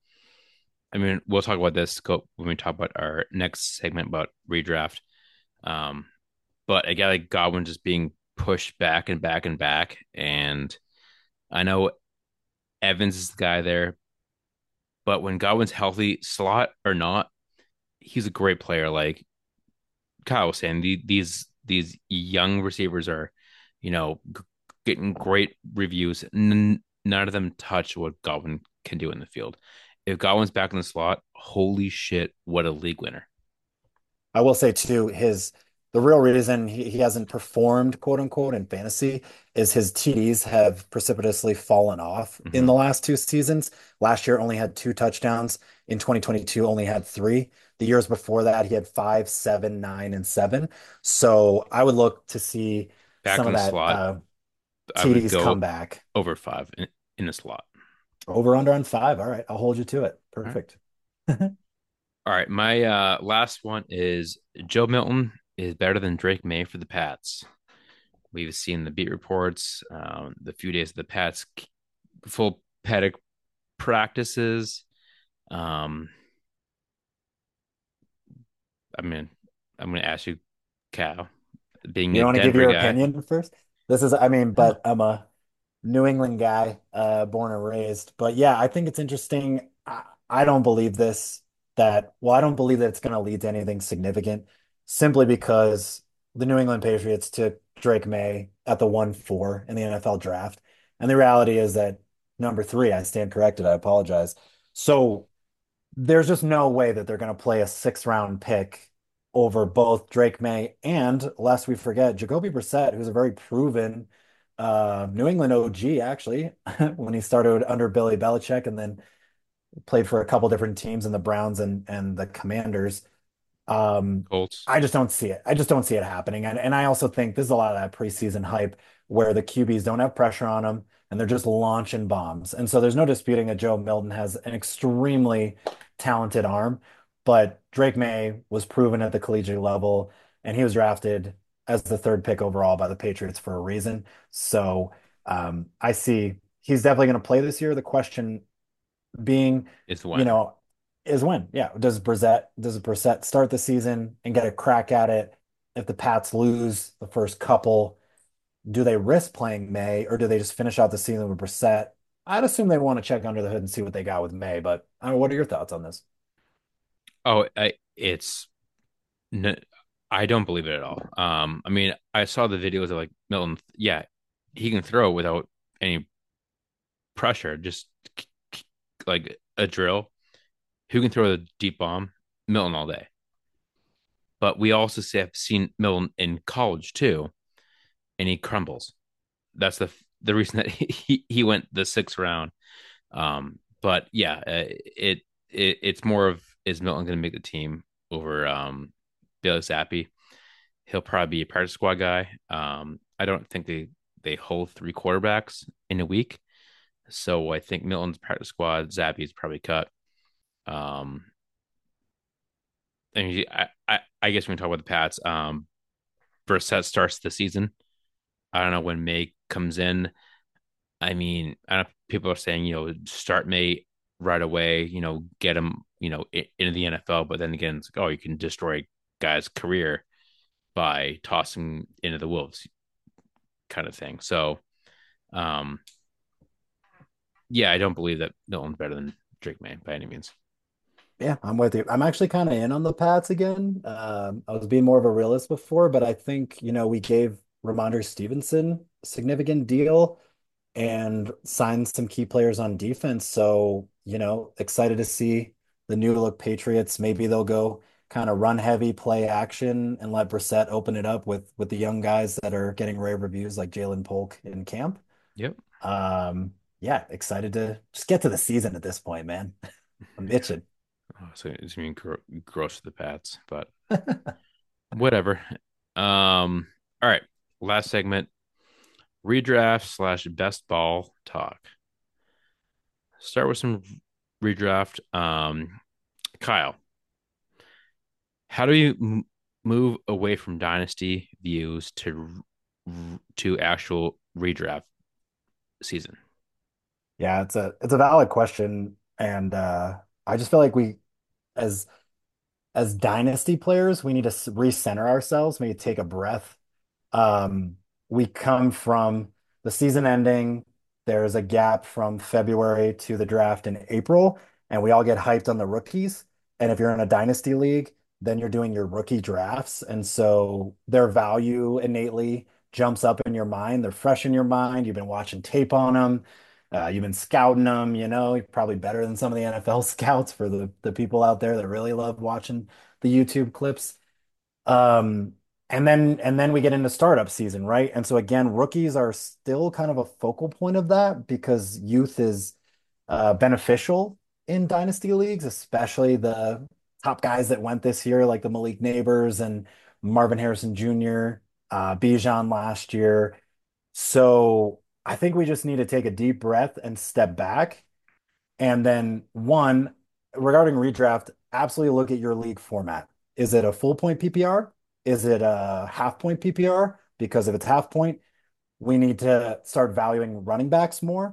I mean, we'll talk about this when we talk about our next segment about redraft. Um, but a guy like Godwin just being pushed back and back and back, and I know Evans is the guy there, but when Godwin's healthy, slot or not, he's a great player. Like Kyle was saying, these young receivers are, getting great reviews. None of them touch what Godwin can do in the field. If Godwin's back in the slot, holy shit, what a league winner! I will say too, his The real reason he hasn't performed, quote unquote, in fantasy is his TDs have precipitously fallen off in Hmm. the last two seasons. Last year only had two touchdowns. In 2022, only had three. The years before that, he had five, seven, nine, and seven. So I would look to see Back some in of the that slot, I would TDs go come back. over five in the slot. Over under on five. All right, I'll hold you to it. All right. Perfect. All right. My last one is Joe Milton is better than Drake May for the Pats. We've seen the beat reports, the few days of the Pats full paddock practices. Um, I mean, I'm going to ask you, Cal, being You a want to give Denver your guy. opinion first? This is, I mean, No. but I'm a New England guy, born and raised. But yeah, I think it's interesting. I don't believe this well, I don't believe that it's going to lead to anything significant simply because the New England Patriots took Drake May at the 1-4 in the NFL draft. And the reality is that number three, I stand corrected. I apologize. So there's just no way that they're going to play a six-round pick over both Drake May and, lest we forget, Jacoby Brissett, who's a very proven New England OG, actually, when he started under Billy Belichick and then played for a couple different teams in the Browns and the Commanders. Um, Colts. I just don't see it. I just don't see it happening. And I also think there's a lot of that preseason hype where the QBs don't have pressure on them and they're just launching bombs. And so there's no disputing that Joe Milton has an extremely talented arm, but Drake May was proven at the collegiate level and he was drafted as the third pick overall by the Patriots for a reason. So I see he's definitely going to play this year. The question being, Is you when. know, is when. Yeah. Does Brissett start the season and get a crack at it? If the Pats lose the first couple, do they risk playing May or do they just finish out the season with Brissett? I'd assume they want to check under the hood and see what they got with May, but I don't know, what are your thoughts on this? Oh, it's no, I don't believe it at all. I mean, I saw the videos of like Milton. Yeah, he can throw without any pressure, just like a drill. Who can throw the deep bomb? Milton all day. But we also have seen Milton in college too, and he crumbles. That's the reason that he went the sixth round. But yeah, it's more of, is Milton going to make the team over Bailey Zappi? He'll probably be a practice squad guy. I don't think they hold three quarterbacks in a week, so I think Milton's practice squad. Zappi's probably cut. Um, and I guess we can talk about the Pats. Brissett starts the season. I don't know when May comes in. I mean, I don't, people are saying, start May right away, get him, into the NFL. But then again, it's like, oh, you can destroy a guy's career by tossing into the Wolves kind of thing. So, um, yeah, I don't believe that Milton's better than Drake May by any means. Yeah, I'm with you. I'm actually kind of in on the Pats again. I was being more of a realist before, but I think, we gave Ramondre Stevenson a significant deal and signed some key players on defense. So, excited to see the new look Patriots. Maybe they'll go kind of run heavy, play action, and let Brissett open it up with the young guys that are getting rave reviews like Jalen Polk in camp. Yep. Yeah, excited to just get to the season at this point, man. I'm itching. Oh, so it's mean gross to the Pats, but whatever. All right. Last segment, redraft slash best ball talk. Start with some redraft. Kyle, how do you move away from dynasty views to actual redraft season? Yeah, it's a valid question, and I just feel like we as as dynasty players, we need to recenter ourselves, maybe take a breath. Um, we come from the season ending. There's a gap from February to the draft in April, and we all get hyped on the rookies. And if you're in a dynasty league, then you're doing your rookie drafts. And so their value innately jumps up in your mind. They're fresh in your mind. You've been watching tape on them. You've been scouting them, you're probably better than some of the NFL scouts for the people out there that really love watching the YouTube clips. Um, And then we get into startup season, right? And so again, rookies are still kind of a focal point of that because youth is beneficial in dynasty leagues, especially the top guys that went this year, like the Malik Neighbors and Marvin Harrison Jr., Bijan last year. So I think we just need to take a deep breath and step back. And then one, regarding redraft, absolutely look at your league format. Is it a full point PPR? Is it a half point PPR? Because if it's half point, we need to start valuing running backs more.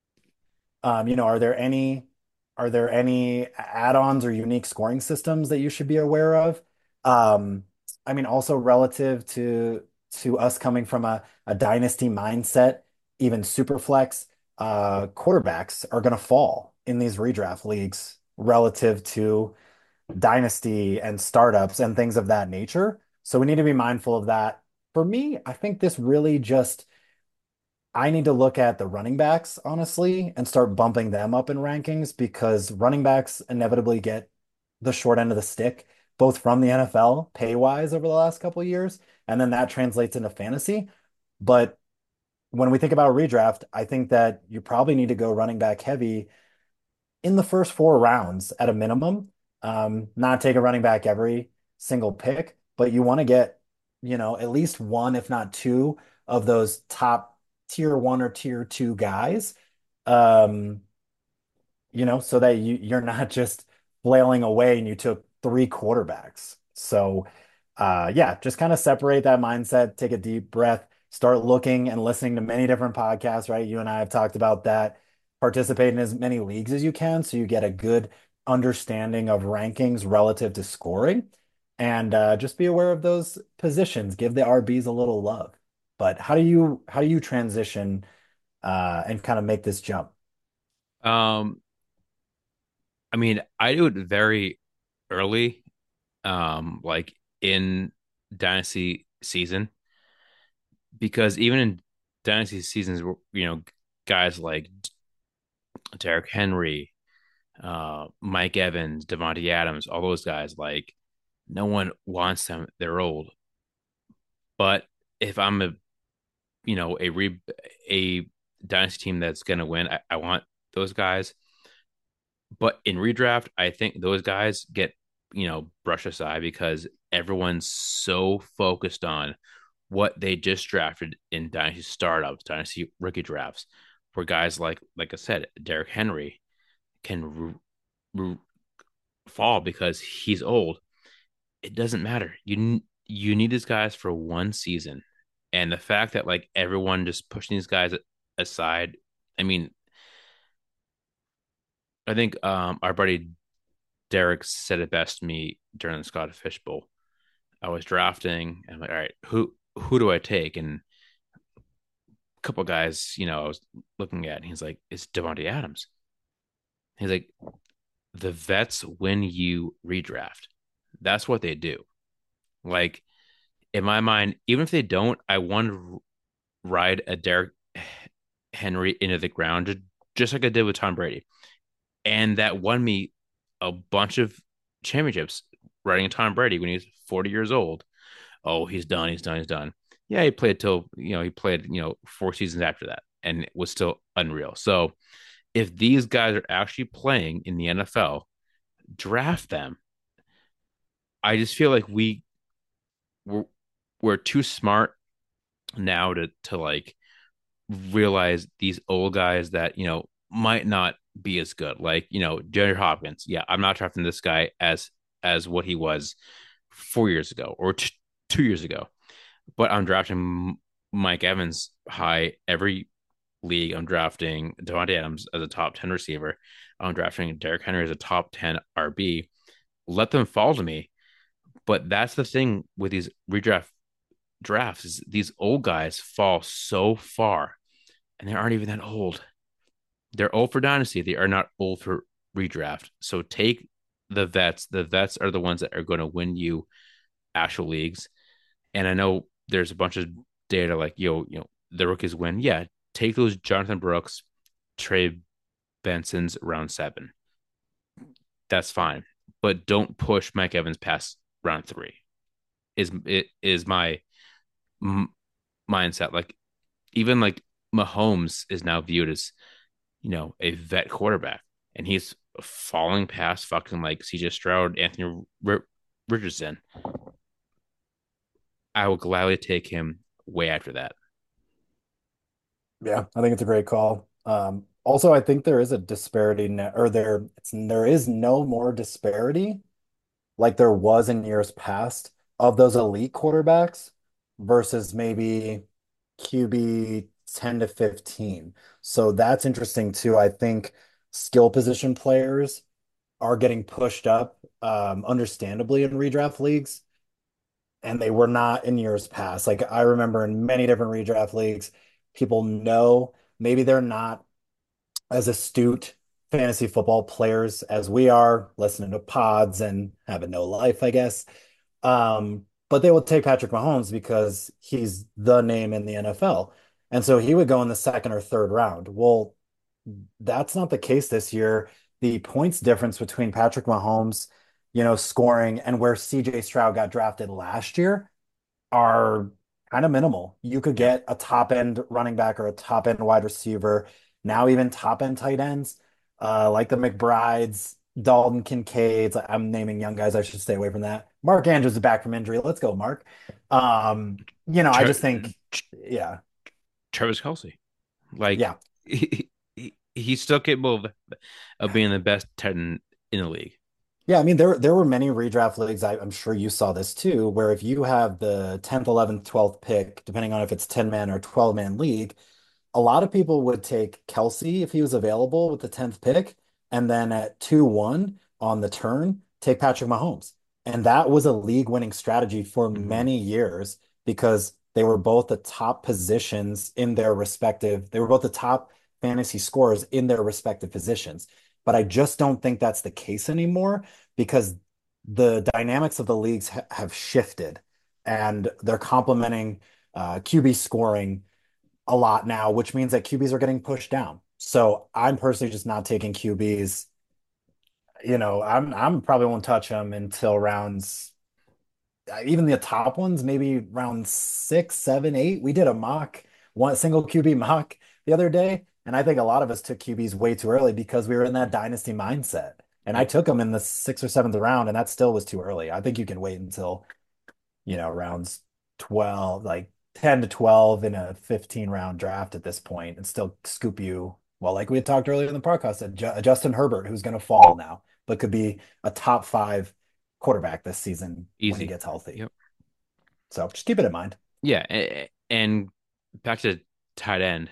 Are there any add-ons or unique scoring systems that you should be aware of? Um, I mean, also relative to us coming from a dynasty mindset, even superflex, quarterbacks are going to fall in these redraft leagues relative to dynasty and startups and things of that nature. So we need to be mindful of that. For me, I think this really just I need to look at the running backs, honestly, and start bumping them up in rankings because running backs inevitably get the short end of the stick, both from the NFL pay-wise over the last couple of years, and then that translates into fantasy. But when we think about redraft, I think that you probably need to go running back heavy in the first four rounds at a minimum. Not take a running back every single pick, but you want to get, at least one, if not two, of those top tier one or tier two guys. Um, so that you're not just flailing away and you took three quarterbacks. So yeah, just kind of separate that mindset, take a deep breath, start looking and listening to many different podcasts, right? You and I have talked about that. Participate in as many leagues as you can so you get a good understanding of rankings relative to scoring. And just be aware of those positions. Give the RBs a little love. But how do you transition and kind of make this jump? Um, I mean, I do it very early, like in dynasty season, because even in dynasty seasons, guys like Derrick Henry, Mike Evans, Devontae Adams, all those guys, like no one wants them. They're old. But if I'm a dynasty team that's gonna win, I want those guys. But in redraft, I think those guys get brushed aside because everyone's so focused on what they just drafted in dynasty startups, dynasty rookie drafts, where guys like I said, Derrick Henry can fall because he's old. It doesn't matter. You need these guys for one season, and the fact that like everyone just pushing these guys aside. I mean, I think our buddy Derek said it best to me during the Scottish Fish Bowl. I was drafting, and I'm like, all right, who do I take? And a couple guys, I was looking at, and he's like, it's Devontae Adams. He's like, the vets win you redraft. That's what they do. Like in my mind, even if they don't, I want to ride a Derrick Henry into the ground, just like I did with Tom Brady, and that won me a bunch of championships. Riding a Tom Brady when he's 40 years old. Oh, he's done. He's done. He's done. Yeah, he played till he played 4 seasons after that, and it was still unreal. So if these guys are actually playing in the NFL, draft them. I just feel like we're, we're too smart now to like realize these old guys that might not be as good. Like Jerry Hopkins. Yeah, I'm not drafting this guy as what he was 4 years ago or 2 years ago, but I'm drafting Mike Evans high every league. I'm drafting Devontae Adams as a top 10 receiver. I'm drafting Derrick Henry as a top 10 RB. Let them fall to me. But that's the thing with these redraft drafts is these old guys fall so far and they aren't even that old. They're old for dynasty. They are not old for redraft. So take the vets. The vets are the ones that are going to win you actual leagues. And I know there's a bunch of data like, the rookies win. Yeah, take those Jonathan Brooks, Trey Benson's round 7. That's fine. But don't push Mike Evans past round 3. is my m- mindset. Like even like Mahomes is now viewed as a vet quarterback, and he's falling past fucking like CJ Stroud, Anthony Richardson. I will gladly take him way after that. Yeah, I think it's a great call. Also, I think there is a disparity or there is no more disparity like there was in years past of those elite quarterbacks versus maybe QB 10 to 15. So that's interesting too. I think skill position players are getting pushed up, understandably in redraft leagues, and they were not in years past. Like I remember in many different redraft leagues, people know maybe they're not as astute fantasy football players as we are, listening to pods and having no life, I guess. But they will take Patrick Mahomes because he's the name in the NFL. And so he would go in the second or third round. Well, that's not the case this year. The points difference between Patrick Mahomes, scoring and where CJ Stroud got drafted last year are kind of minimal. You could Yeah. get a top end running back or a top end wide receiver, now even top end tight ends, like the McBrides, Dalton Kincaids. I'm naming young guys. I should stay away from that. Mark Andrews is back from injury. Let's go, Mark. I Tra- just think, yeah, Travis Kelsey, like yeah. he's still capable of being the best tight end in the league. Yeah, I mean there were many redraft leagues. I'm sure you saw this too, where if you have the 10th, 11th, 12th pick, depending on if it's 10 man or 12-man league, a lot of people would take Kelsey if he was available with the 10th pick, and then at 2-1 on the turn, take Patrick Mahomes. And that was a league-winning strategy for Mhm. many years because they were both the top positions in their respective, they were both the top fantasy scorers in their respective positions. But I just don't think that's the case anymore because the dynamics of the leagues have shifted and they're complementing QB scoring a lot now, which means that QBs are getting pushed down. So I'm personally just not taking QBs. I'm probably won't touch them until rounds, even the top ones, maybe round 6, 7, 8. We did a mock, one single QB mock the other day, and I think a lot of us took QBs way too early because we were in that dynasty mindset. And I Yep. took them in the sixth or seventh round, and that still was too early. I think you can wait until rounds 12, like 10 to 12 in a 15 round draft at this point and still scoop you. Well, like we had talked earlier in the podcast, Justin Herbert, who's going to fall now, but could be a top five quarterback this season when he Easy. gets healthy. Yep. So just keep it in mind. Yeah, and back to tight end.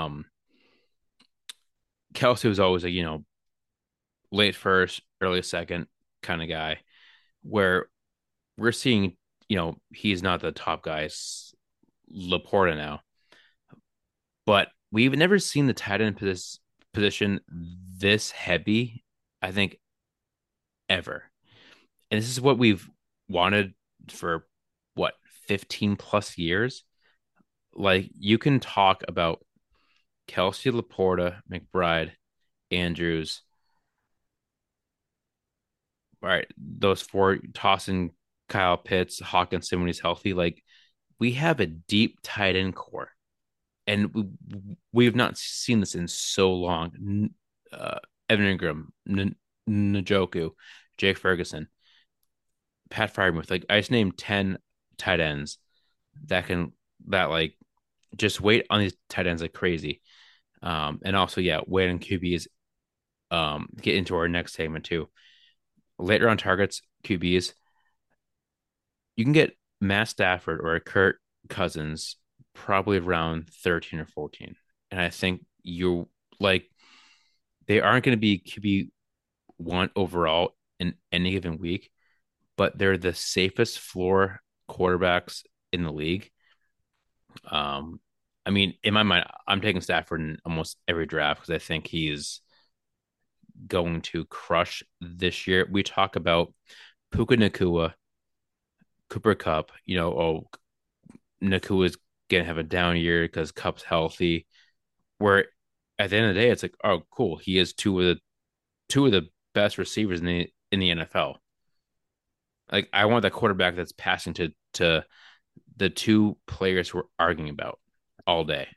Kelsey was always a late first, early second kind of guy. Where we're seeing, he's not the top guy. It's Laporta now, but we've never seen the tight end position this heavy. I think ever, and this is what we've wanted for what 15 plus years. Like you can talk about Kelsey, Laporta, McBride, Andrews. All right, those four tossing Kyle Pitts, Hawkinson when he's healthy. Like we have a deep tight end core, and we have not seen this in so long. Evan Ingram, Njoku, Jake Ferguson, Pat Freiermuth. Like I just named 10 tight ends that like just wait on these tight ends like crazy. And also, yeah, wait on QBs. Get into our next segment too. Later on targets, QBs, you can get Matt Stafford or Kirk Cousins probably around 13 or 14. And I think you like they aren't going to be QB1 overall in any given week, but they're the safest floor quarterbacks in the league. Um, I mean, in my mind, I'm taking Stafford in almost every draft because I think he's going to crush this year. We talk about Puka Nakua, Cooper Cup. Nakua's gonna have a down year because Cup's healthy. Where at the end of the day, it's like, oh, cool. He is two of the best receivers in the NFL. Like I want that quarterback that's passing to the two players we're arguing about all day.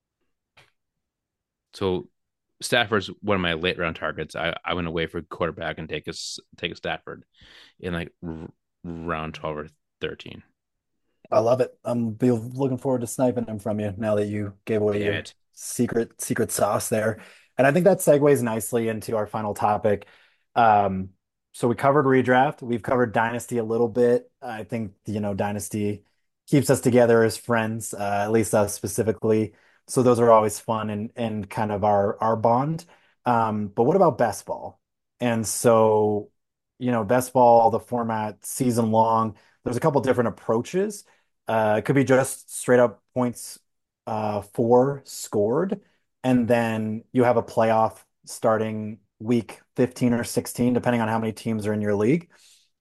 So Stafford's one of my late round targets. I went away for quarterback and take a Stafford in like round 12 or 13. I love it. I'm be looking forward to sniping them from you now that you gave away Damn your it. secret sauce there. And I think that segues nicely into our final topic. Um, so we covered redraft. We've covered dynasty a little bit. I think, dynasty keeps us together as friends, at least us specifically. So those are always fun and kind of our bond. But what about best ball? And so, best ball, the format season long, there's a couple different approaches. It could be just straight up points for scored, and then you have a playoff starting week 15 or 16, depending on how many teams are in your league.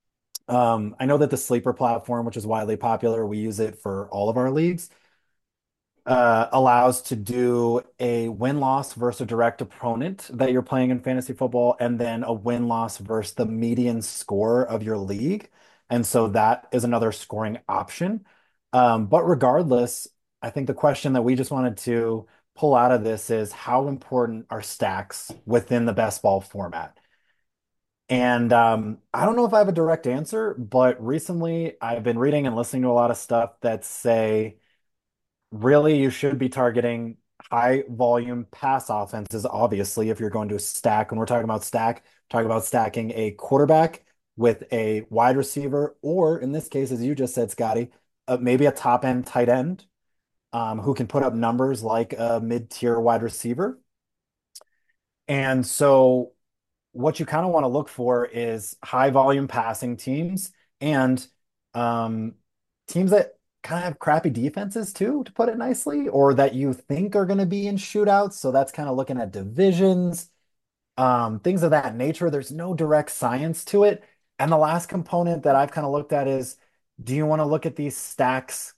I know that the Sleeper platform, which is widely popular, we use it for all of our leagues, allows to do a win-loss versus a direct opponent that you're playing in fantasy football, and then a win-loss versus the median score of your league. And so that is another scoring option. But regardless, I think the question that we just wanted to pull out of this is how important are stacks within the best ball format? And I don't know if I have a direct answer, but recently I've been reading and listening to a lot of stuff that say really, you should be targeting high volume pass offenses, obviously, if you're going to stack. When we're talking about stack, talk about stacking a quarterback with a wide receiver, or in this case, as you just said, Scotty, maybe a top end tight end who can put up numbers like a mid-tier wide receiver. And so what you kind of want to look for is high volume passing teams and um, teams that kind of have crappy defenses too, to put it nicely, or that you think are going to be in shootouts. So that's kind of looking at divisions, things of that nature. There's no direct science to it. And the last component that I've kind of looked at is, do you want to look at these stacks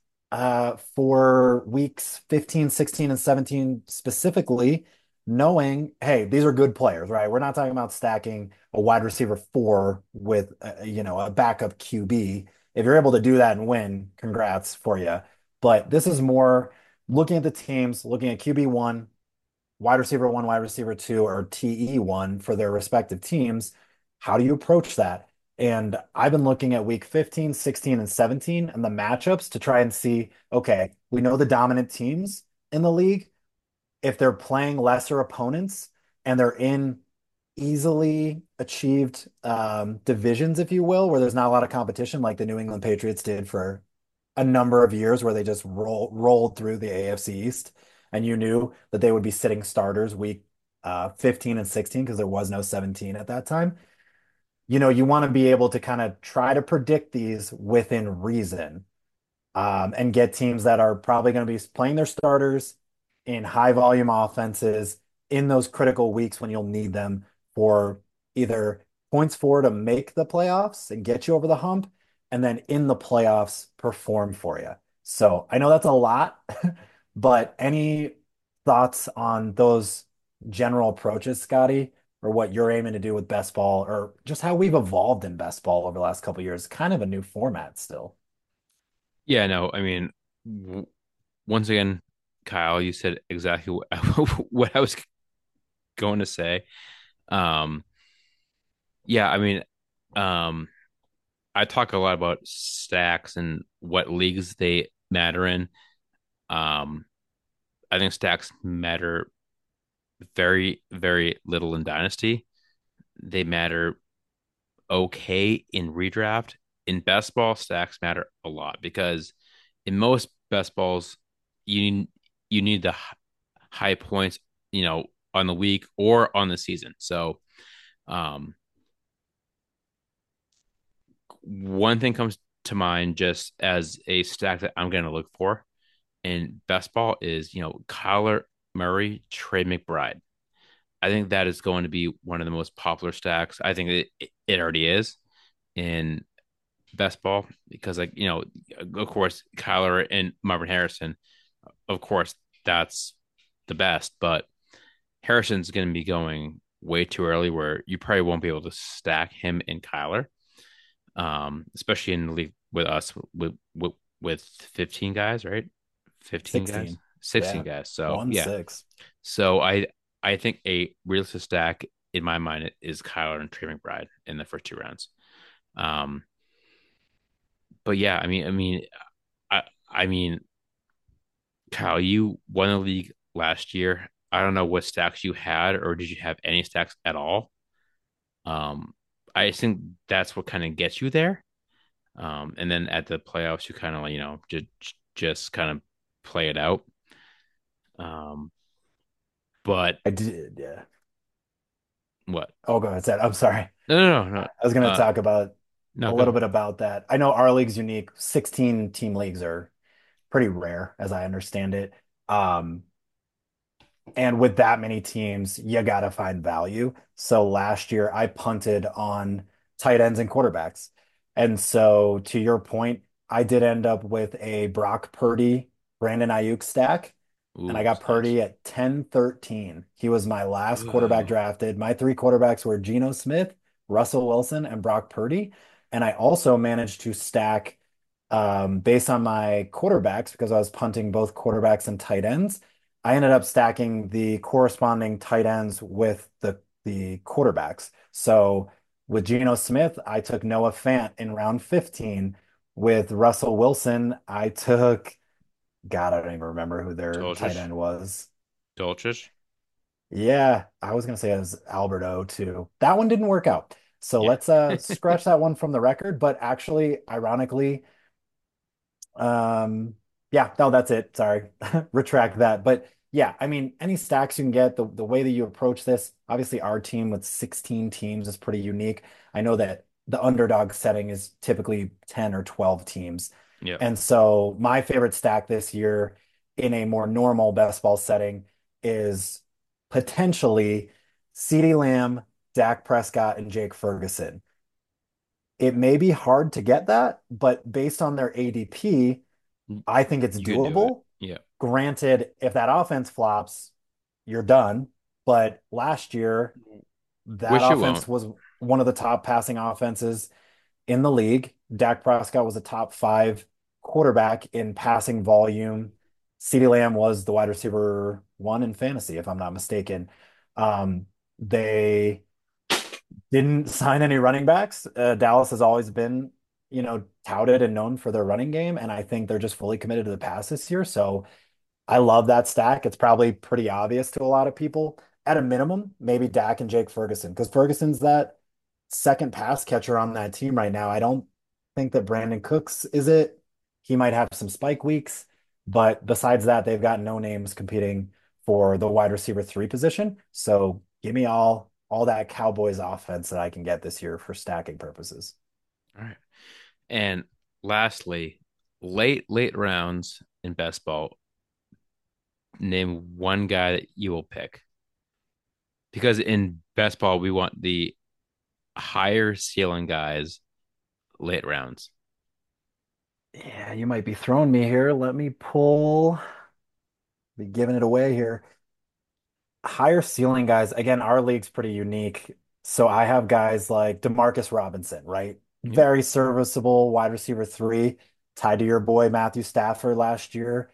for weeks 15, 16, and 17 specifically, knowing, hey, these are good players, right? We're not talking about stacking a wide receiver four with, a backup QB. If you're able to do that and win, congrats for you. But this is more looking at the teams, looking at QB one, wide receiver one, wide receiver two, or TE one for their respective teams. How do you approach that? And I've been looking at week 15, 16, and 17 and the matchups to try and see, okay, we know the dominant teams in the league. If they're playing lesser opponents and they're in easily achieved divisions, if you will, where there's not a lot of competition, like the New England Patriots did for a number of years, where they just rolled through the AFC East, and you knew that they would be sitting starters week 15 and 16 because there was no 17 at that time. You want to be able to kind of try to predict these within reason and get teams that are probably going to be playing their starters in high volume offenses in those critical weeks when you'll need them for either points for to make the playoffs and get you over the hump, and then in the playoffs perform for you. So I know that's a lot, but any thoughts on those general approaches, Scotty, or what you're aiming to do with best ball, or just how we've evolved in best ball over the last couple of years? Kind of a new format still. Yeah, no, I mean, w once again, Kyle, you said exactly what, what I was going to say. Um, yeah, I mean, um, I talk a lot about stacks and what leagues they matter in. Um, I think stacks matter very, very little in Dynasty. They matter okay in redraft. In best ball, stacks matter a lot because in most best balls, you you need the high points, on the week or on the season. So, um, one thing comes to mind just as a stack that I'm going to look for in best ball is, Kyler Murray, Trey McBride. I think that is going to be one of the most popular stacks. I think it already is in best ball because, like, of course, Kyler and Marvin Harrison, of course, that's the best, but Harrison's going to be going way too early where you probably won't be able to stack him and Kyler. especially in the league with us with 15 guys, right? 15 guys, 16. 16 Yeah. guys. So One yeah. six. So I think a realistic stack in my mind is Kyler and Trey McBride in the first two rounds. Um, but yeah, I I mean, Kyle, you won the league last year. I don't know what stacks you had, or did you have any stacks at all? Um, I think that's what kind of gets you there. And then at the playoffs, you kind of just kind of play it out. Um, but I did, yeah. what? Oh, go ahead, Seth. I'm sorry. No. I was going to talk about No, a go little ahead. bit about that. I know our league's unique. 16 team leagues are pretty rare, as I understand it. Um, And with that many teams, you got to find value. So last year, I punted on tight ends and quarterbacks. And so, to your point, I did end up with a Brock Purdy, Brandon Ayuk stack, and I Ooh, got it's nice. Purdy at 10-13. He was my last quarterback Ooh, drafted. My three quarterbacks were Geno Smith, Russell Wilson, and Brock Purdy. And I also managed to stack based on my quarterbacks because I was punting both quarterbacks and tight ends. I ended up stacking the corresponding tight ends with the quarterbacks. So with Geno Smith, I took Noah Fant in round 15. With Russell Wilson, I took, God, I don't even remember who their tight Dolchich, end was. Dolchich. Yeah, I was gonna say it was Alberto too. That one didn't work out. So Yeah. let's scratch that one from the record. But actually, ironically, um, yeah, no, that's it. Sorry. Retract that. But yeah, I mean, any stacks you can get, the way that you approach this, obviously our team with 16 teams is pretty unique. I know that the underdog setting is typically 10 or 12 teams. Yep. And so my favorite stack this year in a more normal best ball setting is potentially CeeDee Lamb, Dak Prescott, and Jake Ferguson. It may be hard to get that, but based on their ADP, I think it's You could do it. doable. Yeah. Granted, if that offense flops, you're done. But last year, that Wish it offense won't. was one of the top passing offenses in the league. Dak Prescott was a top five quarterback in passing volume. CeeDee Lamb was the wide receiver one in fantasy, if I'm not mistaken. They didn't sign any running backs. Dallas has always been, touted and known for their running game, and I think they're just fully committed to the pass this year. So I love that stack. It's probably pretty obvious to a lot of people. At a minimum, maybe Dak and Jake Ferguson, because Ferguson's that second pass catcher on that team right now. I don't think that Brandon Cooks is it. He might have some spike weeks, but besides that, they've got no names competing for the wide receiver three position. So give me all that Cowboys offense that I can get this year for stacking purposes. All right. And lastly, late rounds in best ball. Name one guy that you will pick because in best ball we want the higher ceiling guys late rounds. Yeah, you might be throwing me here. Let me pull, be giving it away here. Higher ceiling guys, again, our league's pretty unique. So I have guys like Demarcus Robinson, right? Yep. Very serviceable wide receiver three, tied to your boy Matthew Stafford last year.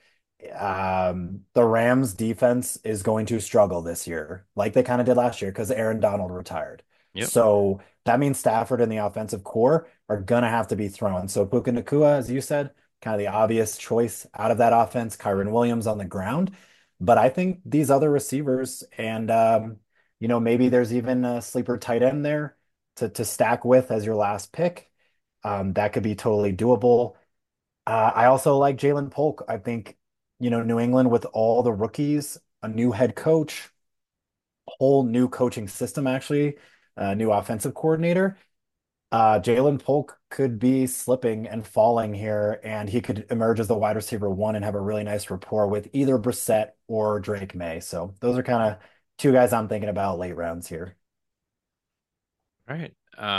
The Rams defense is going to struggle this year, like they kind of did last year, because Aaron Donald retired. Yep. So that means Stafford and the offensive core are gonna have to be thrown. So Puka Nacua, as you said, kind of the obvious choice out of that offense. Kyron Williams on the ground. But I think these other receivers and maybe there's even a sleeper tight end there to stack with as your last pick. That could be totally doable. I also like Jalen Polk. I think, New England with all the rookies, a new head coach, whole new coaching system, actually, a new offensive coordinator. Jalen Polk could be slipping and falling here, and he could emerge as the wide receiver one and have a really nice rapport with either Brissett or Drake May. So those are kind of two guys I'm thinking about late rounds here. All right.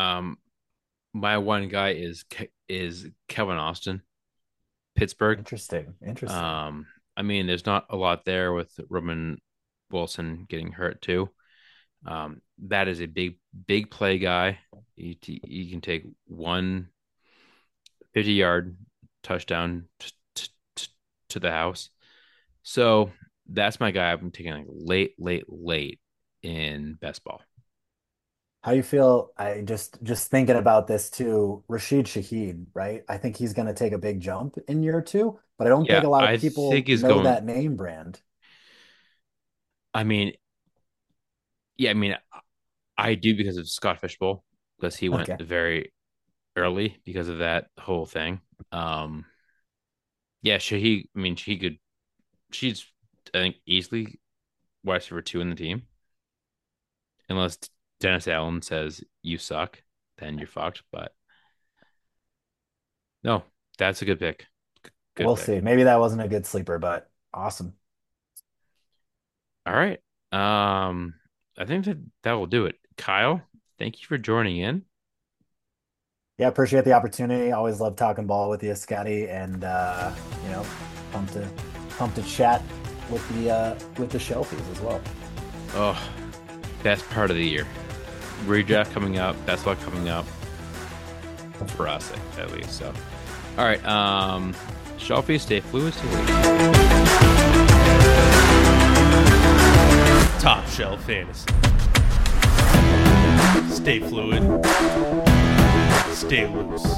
My one guy is Kevin Austin, Pittsburgh. Interesting. Interesting. Um, there's not a lot there with Roman Wilson getting hurt too. that is a big play guy. He can take one 50-yard touchdown to the house. So that's my guy. I've been taking like late in best ball. How you feel? I just thinking about this too. Rashid Shaheed, right? I think he's going to take a big jump in year two, but I don't think Yeah, a lot of I think people he's know going. that name brand. I mean, yeah, I mean, I do because of Scott Fishbowl because he went Okay. very early because of that whole thing. Um, yeah, Shaheed. I mean, she could. She's I think easily wide receiver two in the team, unless Dennis Allen says you suck, then you're fucked. But no, that's a good pick. Good We'll pick. see. Maybe that wasn't a good sleeper, but awesome. All right. Um, I think that will do it. Kyle, thank you for joining in. Yeah, appreciate the opportunity. Always love talking ball with you, Scotty, and you know, pumped to pumped to chat with the Shelfies as well. Oh, best part of the year. Redraft coming up. Best luck coming up for us at least. So, all right. Shelfie, stay fluid. Stay Top Shelf Fantasy. Stay fluid. Stay loose.